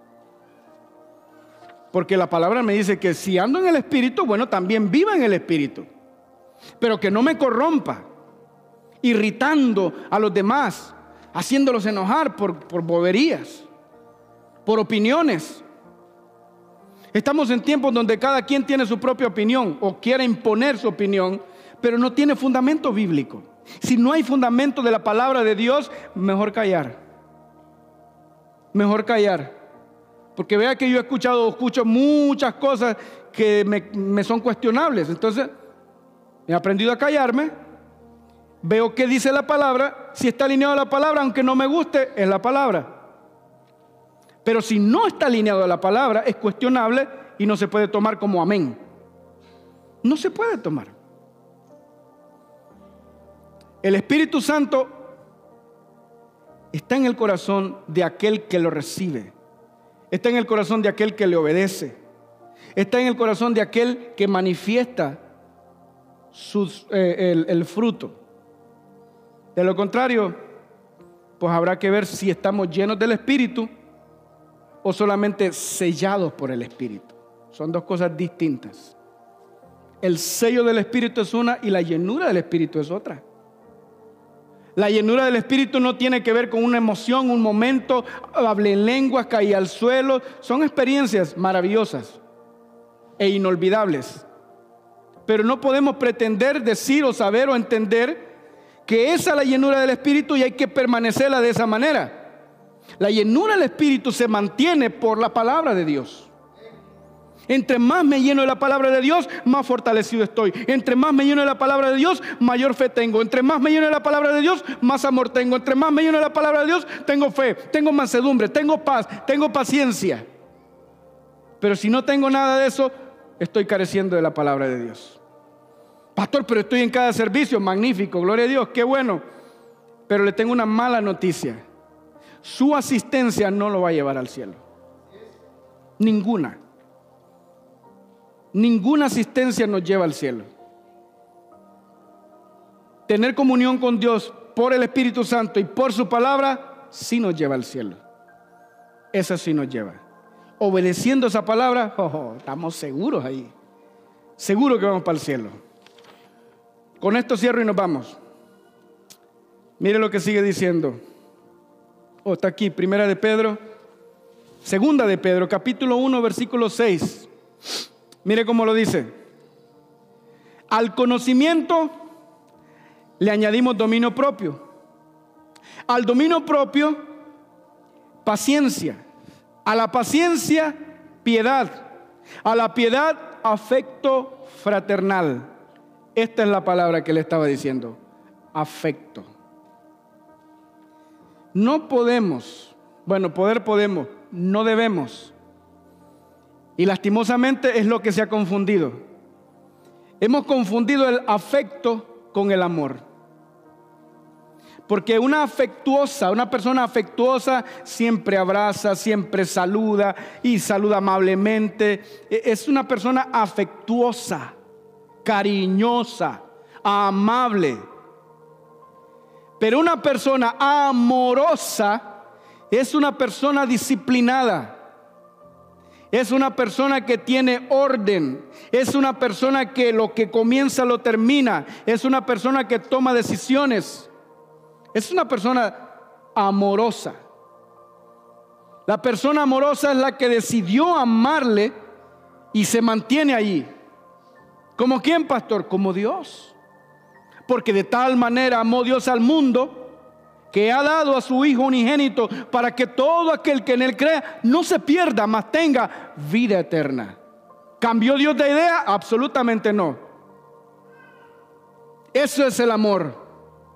Porque la palabra me dice que si ando en el Espíritu, bueno, también viva en el Espíritu. Pero que no me corrompa, irritando a los demás, haciéndolos enojar por, por boberías, por opiniones. Estamos en tiempos donde cada quien tiene su propia opinión o quiere imponer su opinión, pero no tiene fundamento bíblico. Si no hay fundamento de la palabra de Dios, mejor callar. Mejor callar. Porque vea que yo he escuchado, escucho muchas cosas que me, me son cuestionables. Entonces, he aprendido a callarme. Veo qué dice la palabra. Si está alineado a la palabra, aunque no me guste, es la palabra. Pero si no está alineado a la palabra, es cuestionable y no se puede tomar como amén. No se puede tomar. El Espíritu Santo está en el corazón de aquel que lo recibe. Está en el corazón de aquel que le obedece. Está en el corazón de aquel que manifiesta sus, eh, el, el fruto. De lo contrario, pues habrá que ver si estamos llenos del Espíritu o solamente sellados por el Espíritu. Son dos cosas distintas. El sello del Espíritu es una y la llenura del Espíritu es otra. La llenura del Espíritu no tiene que ver con una emoción, un momento, hablé en lenguas, caí al suelo. Son experiencias maravillosas e inolvidables. Pero no podemos pretender decir o saber o entender que esa es la llenura del Espíritu y hay que permanecerla de esa manera. La llenura del Espíritu se mantiene por la palabra de Dios. Entre más me lleno de la palabra de Dios, más fortalecido estoy. Entre más me lleno de la palabra de Dios, mayor fe tengo. Entre más me lleno de la palabra de Dios, más amor tengo. Entre más me lleno de la palabra de Dios, tengo fe, tengo mansedumbre, tengo paz, tengo paciencia. Pero si no tengo nada de eso, estoy careciendo de la palabra de Dios. Pastor, pero estoy en cada servicio, magnífico, gloria a Dios, qué bueno. Pero le tengo una mala noticia. Su asistencia no lo va a llevar al cielo. Ninguna. Ninguna asistencia nos lleva al cielo. Tener comunión con Dios por el Espíritu Santo y por su palabra sí nos lleva al cielo. Eso sí nos lleva. Obedeciendo esa palabra, oh, oh, estamos seguros ahí. Seguro que vamos para el cielo. Con esto cierro y nos vamos. Mire lo que sigue diciendo. Oh, está aquí, primera de Pedro, segunda de Pedro, capítulo uno, versículo seis. Mire cómo lo dice. Al conocimiento le añadimos dominio propio. Al dominio propio, paciencia. A la paciencia, piedad. A la piedad, afecto fraternal. Esta es la palabra que le estaba diciendo. Afecto. No podemos, bueno, poder podemos, no debemos. Y lastimosamente es lo que se ha confundido. Hemos confundido el afecto con el amor. Porque una afectuosa, una persona afectuosa siempre abraza, siempre saluda y saluda amablemente. Es una persona afectuosa, cariñosa, amable. Pero una persona amorosa es una persona disciplinada. Es una persona que tiene orden. Es una persona que lo que comienza lo termina. Es una persona que toma decisiones. Es una persona amorosa. La persona amorosa es la que decidió amarle y se mantiene allí. ¿Como quién, pastor? Como Dios. Porque de tal manera amó Dios al mundo que ha dado a su Hijo unigénito para que todo aquel que en él crea no se pierda, mas tenga vida eterna. ¿Cambió Dios de idea? Absolutamente no. Eso es el amor.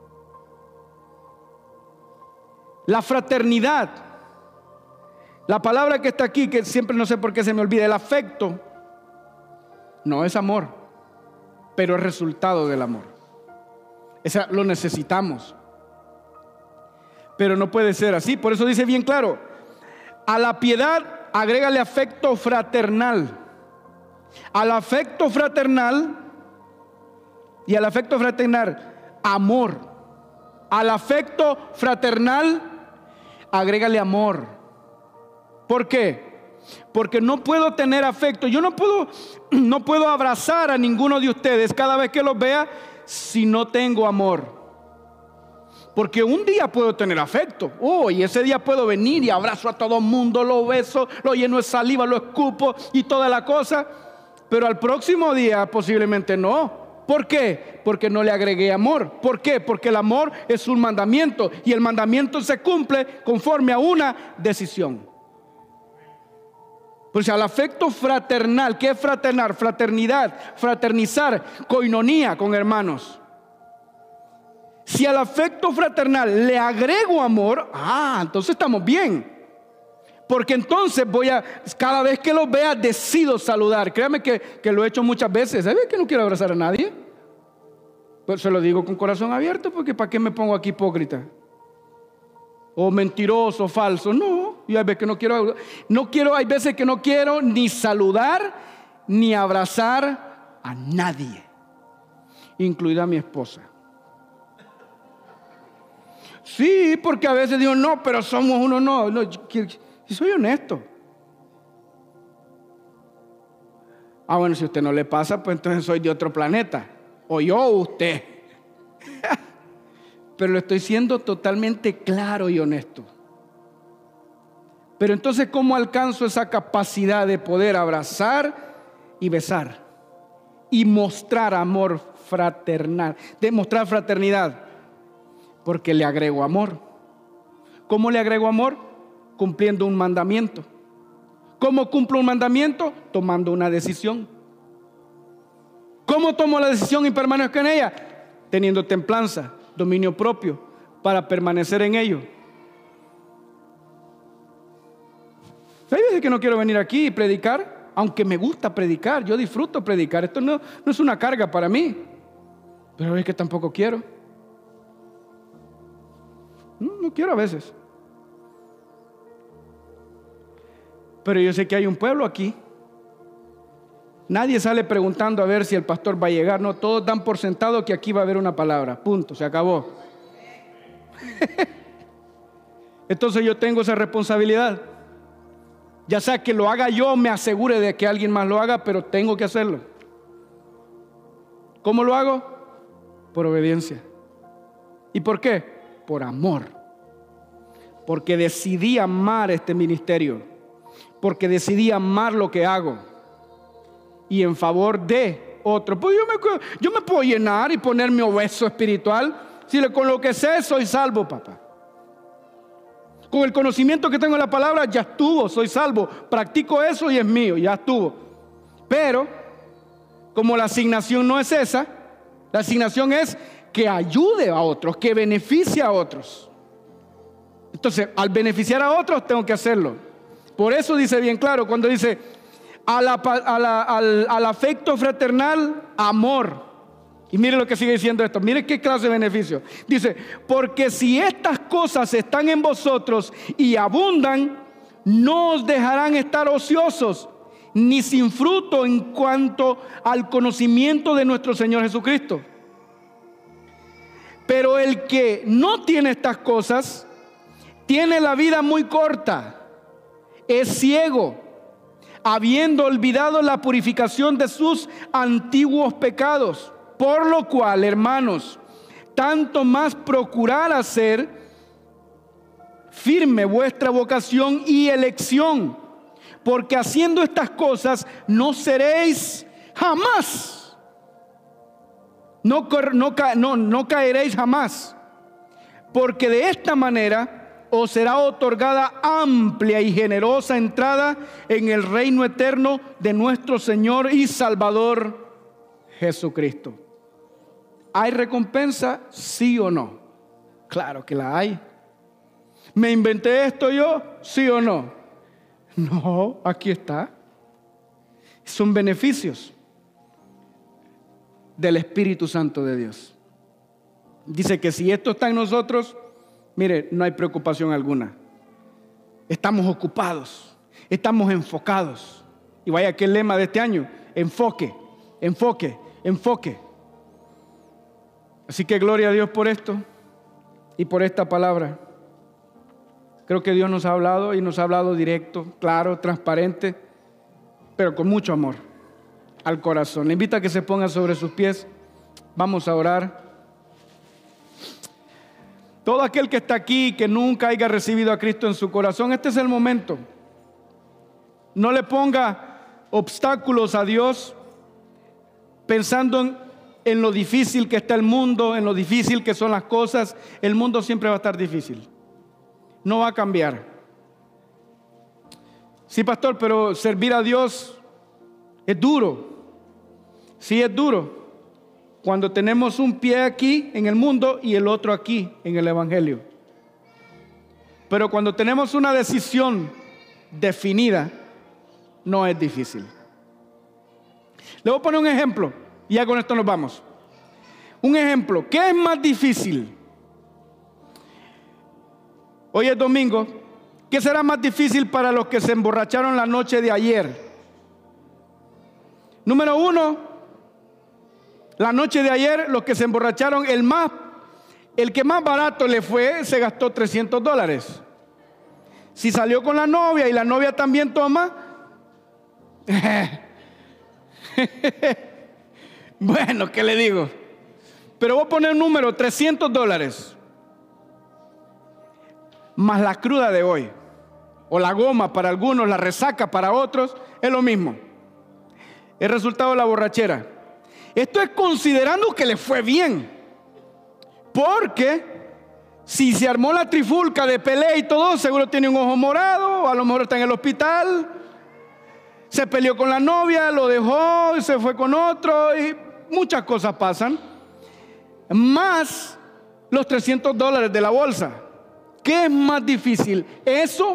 La fraternidad, la palabra que está aquí, que siempre no sé por qué se me olvida, el afecto, no es amor, pero es resultado del amor. Esa lo necesitamos. Pero no puede ser así. Por eso dice bien claro: a la piedad agrégale afecto fraternal. Al afecto fraternal y al afecto fraternal, amor. Al afecto fraternal, agrégale amor. ¿Por qué? Porque no puedo tener afecto. Yo no puedo, no puedo abrazar a ninguno de ustedes cada vez que los vea si no tengo amor. Porque un día puedo tener afecto. Oh, y ese día puedo venir y abrazo a todo el mundo, lo beso, lo lleno de saliva, lo escupo y toda la cosa. Pero al próximo día posiblemente no. ¿Por qué? Porque no le agregué amor. ¿Por qué? Porque el amor es un mandamiento y el mandamiento se cumple conforme a una decisión. Pues al afecto fraternal, ¿qué es fraternal? Fraternidad, fraternizar, coinonía con hermanos. Si al afecto fraternal le agrego amor, ah, entonces estamos bien. Porque entonces voy a, cada vez que los vea, decido saludar. Créame que, que lo he hecho muchas veces. ¿Sabes que no quiero abrazar a nadie? Pues se lo digo con corazón abierto, porque ¿para qué me pongo aquí hipócrita? O mentiroso, falso. No, y hay veces que no quiero, no quiero, hay veces que no quiero ni saludar ni abrazar a nadie, incluida a mi esposa. Sí, porque a veces digo, no, pero somos uno, no, no, y soy honesto. Ah, bueno, si a usted no le pasa, pues entonces soy de otro planeta. O yo o usted. Pero lo estoy siendo totalmente claro y honesto. Pero entonces, ¿cómo alcanzo esa capacidad de poder abrazar y besar? Y mostrar amor fraternal, demostrar fraternidad. Porque le agrego amor. ¿Cómo le agrego amor? Cumpliendo un mandamiento. ¿Cómo cumplo un mandamiento? Tomando una decisión. ¿Cómo tomo la decisión y permanezco en ella? Teniendo templanza, dominio propio, para permanecer en ello. ¿Hay veces que no quiero venir aquí y predicar? Aunque me gusta predicar, yo disfruto predicar. Esto no, no es una carga para mí. Pero es que tampoco quiero. No, no quiero a veces. Pero yo sé que hay un pueblo aquí. Nadie sale preguntando a ver si el pastor va a llegar. No, todos dan por sentado que aquí va a haber una palabra. Punto, se acabó. Entonces yo tengo esa responsabilidad. Ya sea que lo haga yo, me asegure de que alguien más lo haga, pero tengo que hacerlo. ¿Cómo lo hago? Por obediencia. ¿Y por qué? Por amor. Porque decidí amar este ministerio. Porque decidí amar lo que hago. Y en favor de otro. Pues yo me, yo me puedo llenar y ponerme obeso espiritual. Si con lo que sé soy salvo, papá. Con el conocimiento que tengo en la palabra, ya estuvo, soy salvo. Practico eso y es mío, ya estuvo. Pero, como la asignación no es esa, la asignación es que ayude a otros, que beneficie a otros. Entonces, al beneficiar a otros, tengo que hacerlo. Por eso dice bien claro, cuando dice, a la, a la, al, al afecto fraternal, amor. Y mire lo que sigue diciendo esto, mire qué clase de beneficio. Dice, porque si estas cosas están en vosotros y abundan, no os dejarán estar ociosos, ni sin fruto en cuanto al conocimiento de nuestro Señor Jesucristo. Pero el que no tiene estas cosas, tiene la vida muy corta, es ciego, habiendo olvidado la purificación de sus antiguos pecados. Por lo cual, hermanos, tanto más procurar hacer firme vuestra vocación y elección, porque haciendo estas cosas no seréis jamás, no, no, no, no caeréis jamás, porque de esta manera os será otorgada amplia y generosa entrada en el reino eterno de nuestro Señor y Salvador Jesucristo. ¿Hay recompensa? ¿Sí o no? Claro que la hay. ¿Me inventé esto yo? ¿Sí o no? No, aquí está. Son beneficios del Espíritu Santo de Dios. Dice que si esto está en nosotros, mire, no hay preocupación alguna. Estamos ocupados, estamos enfocados. Y vaya que el lema de este año, enfoque, enfoque, enfoque. Así que gloria a Dios por esto y por esta palabra. Creo que Dios nos ha hablado y nos ha hablado directo, claro, transparente, pero con mucho amor al corazón. Le invito a que se ponga sobre sus pies. Vamos a orar. Todo aquel que está aquí que nunca haya recibido a Cristo en su corazón, este es el momento. No le ponga obstáculos a Dios pensando en en lo difícil que está el mundo, en lo difícil que son las cosas. El mundo siempre va a estar difícil, no va a cambiar. Sí, pastor, pero servir a Dios es duro. Sí, es duro cuando tenemos un pie aquí en el mundo y el otro aquí en el Evangelio. Pero cuando tenemos una decisión definida, no es difícil. Le voy a poner un ejemplo y ya con esto nos vamos. Un ejemplo, ¿qué es más difícil? Hoy es domingo. ¿Qué será más difícil para los que se emborracharon la noche de ayer? Número uno, la noche de ayer, los que se emborracharon, el más, el que más barato le fue, se gastó trescientos dólares. Si salió con la novia y la novia también toma, bueno, ¿qué le digo? Pero voy a poner un número, trescientos dólares. Más la cruda de hoy, o la goma para algunos, la resaca para otros, es lo mismo. El resultado de la borrachera. Esto es considerando que le fue bien. Porque si se armó la trifulca de pelea y todo, seguro tiene un ojo morado, a lo mejor está en el hospital. Se peleó con la novia, lo dejó y se fue con otro, y muchas cosas pasan. Más los trescientos dólares de la bolsa. ¿Qué es más difícil? ¿Eso?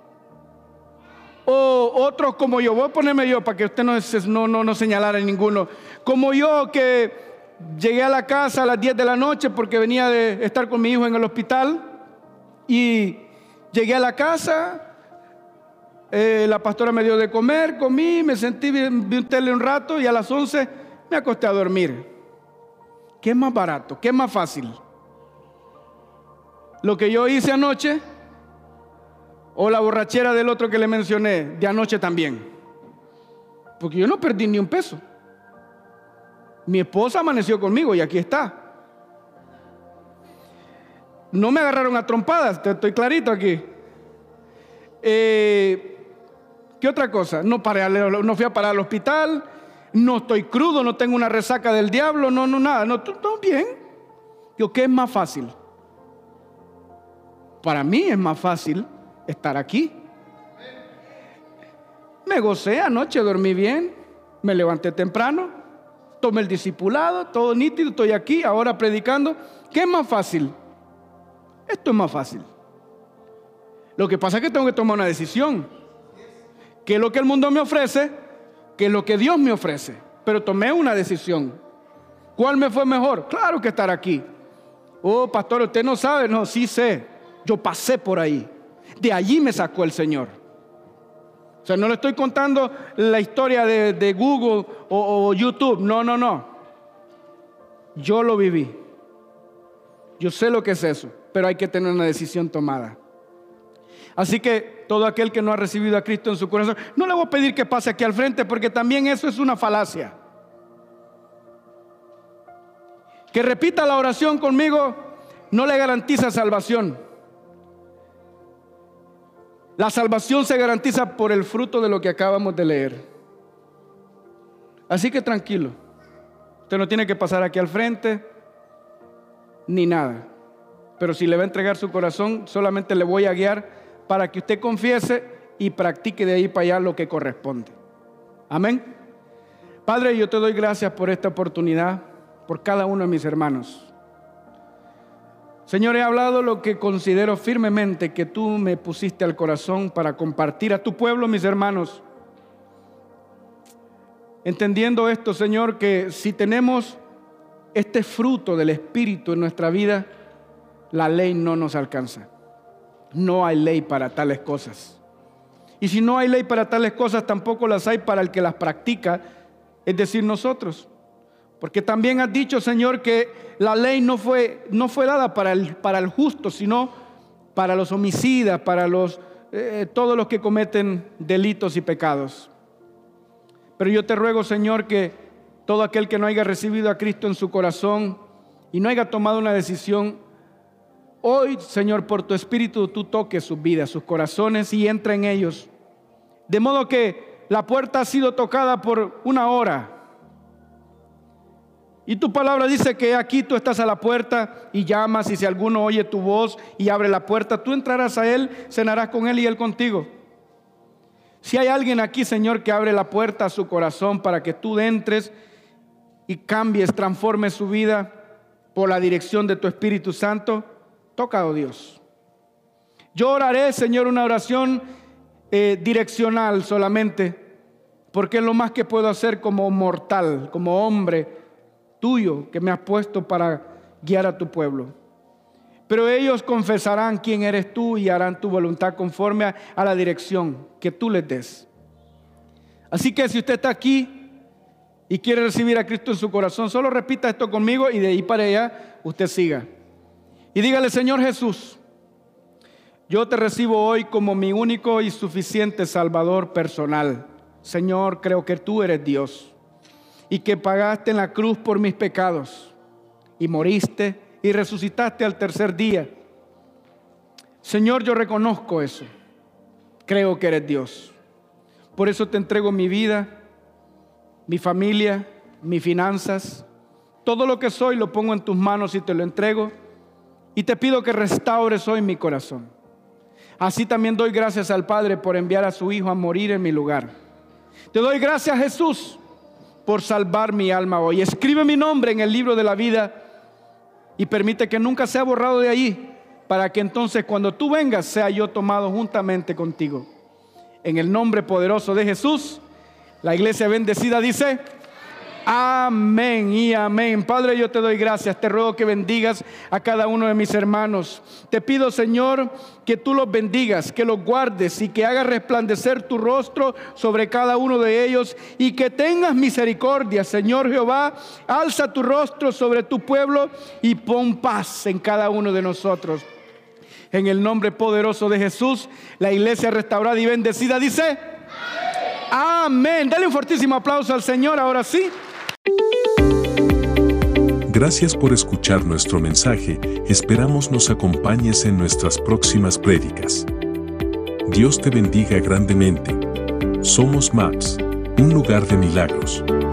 O otros como yo. Voy a ponerme yo para que usted no, no, no, no señalara en ninguno. Como yo, que llegué a la casa a las diez de la noche porque venía de estar con mi hijo en el hospital. Y llegué a la casa. Eh, la pastora me dio de comer, comí, me sentí, vi, vi un tele un rato y a las once me acosté a dormir. ¿Qué es más barato? ¿Qué es más fácil? ¿Lo que yo hice anoche o la borrachera del otro que le mencioné de anoche también? Porque yo no perdí ni un peso. Mi esposa amaneció conmigo y aquí está. No me agarraron a trompadas, estoy clarito aquí. Eh... ¿Qué otra cosa? No, paré, no fui a parar al hospital, no estoy crudo, no tengo una resaca del diablo, no, no, nada, no, todo bien. Yo, ¿qué es más fácil? Para mí es más fácil estar aquí. Me gocé anoche, dormí bien, me levanté temprano, tomé el discipulado, todo nítido, estoy aquí, ahora predicando. ¿Qué es más fácil? Esto es más fácil. Lo que pasa es que tengo que tomar una decisión. ¿Qué es lo que el mundo me ofrece? ¿Qué es lo que Dios me ofrece? Pero tomé una decisión. ¿Cuál me fue mejor? Claro que estar aquí. Oh, pastor, usted no sabe. No, sí sé. Yo pasé por ahí. De allí me sacó el Señor. O sea, no le estoy contando la historia de, de Google o, o YouTube. No, no, no. Yo lo viví. Yo sé lo que es eso. Pero hay que tener una decisión tomada. Así que todo aquel que no ha recibido a Cristo en su corazón, no le voy a pedir que pase aquí al frente, porque también eso es una falacia. Que repita la oración conmigo no le garantiza salvación. La salvación se garantiza por el fruto de lo que acabamos de leer. Así que tranquilo. Usted no tiene que pasar aquí al frente ni nada. Pero si le va a entregar su corazón, solamente le voy a guiar para que usted confiese y practique de ahí para allá lo que corresponde. Amén. Padre, yo te doy gracias por esta oportunidad, por cada uno de mis hermanos. Señor, he hablado lo que considero firmemente que tú me pusiste al corazón para compartir a tu pueblo, mis hermanos. Entendiendo esto, Señor, que si tenemos este fruto del Espíritu en nuestra vida, la ley no nos alcanza. No hay ley para tales cosas. Y si no hay ley para tales cosas, tampoco las hay para el que las practica, es decir, nosotros. Porque también has dicho, Señor, que la ley no fue, no fue dada para el, para el justo, sino para los homicidas, para los, eh, todos los que cometen delitos y pecados. Pero yo te ruego, Señor, que todo aquel que no haya recibido a Cristo en su corazón y no haya tomado una decisión, hoy, Señor, por tu Espíritu, tú toques sus vidas, sus corazones y entra en ellos. De modo que la puerta ha sido tocada por una hora. Y tu palabra dice que aquí tú estás a la puerta y llamas, y si alguno oye tu voz y abre la puerta, tú entrarás a él, cenarás con él y él contigo. Si hay alguien aquí, Señor, que abre la puerta a su corazón para que tú entres y cambies, transformes su vida por la dirección de tu Espíritu Santo, toca, oh Dios. Yo oraré, Señor, una oración eh, direccional solamente, porque es lo más que puedo hacer como mortal, como hombre tuyo que me has puesto para guiar a tu pueblo. Pero ellos confesarán quién eres tú y harán tu voluntad conforme a, a la dirección que tú les des. Así que si usted está aquí y quiere recibir a Cristo en su corazón, solo repita esto conmigo y de ahí para allá usted siga. Y dígale: Señor Jesús, yo te recibo hoy como mi único y suficiente Salvador personal. Señor, creo que tú eres Dios y que pagaste en la cruz por mis pecados y moriste y resucitaste al tercer día. Señor, yo reconozco eso. Creo que eres Dios. Por eso te entrego mi vida, mi familia, mis finanzas. Todo lo que soy lo pongo en tus manos y te lo entrego. Y te pido que restaures hoy mi corazón. Así también doy gracias al Padre por enviar a su Hijo a morir en mi lugar. Te doy gracias, Jesús, por salvar mi alma hoy. Escribe mi nombre en el libro de la vida y permite que nunca sea borrado de ahí, para que entonces cuando tú vengas sea yo tomado juntamente contigo. En el nombre poderoso de Jesús, la iglesia bendecida dice: amén y amén. Padre, yo te doy gracias. Te ruego que bendigas a cada uno de mis hermanos. Te pido, Señor, que tú los bendigas, que los guardes y que hagas resplandecer tu rostro sobre cada uno de ellos y que tengas misericordia. Señor Jehová, alza tu rostro sobre tu pueblo y pon paz en cada uno de nosotros. En el nombre poderoso de Jesús, la iglesia restaurada y bendecida dice: amén. Dale un fortísimo aplauso al Señor. Ahora sí. Gracias por escuchar nuestro mensaje. Esperamos nos acompañes en nuestras próximas prédicas. Dios te bendiga grandemente. Somos M A P S, un lugar de milagros.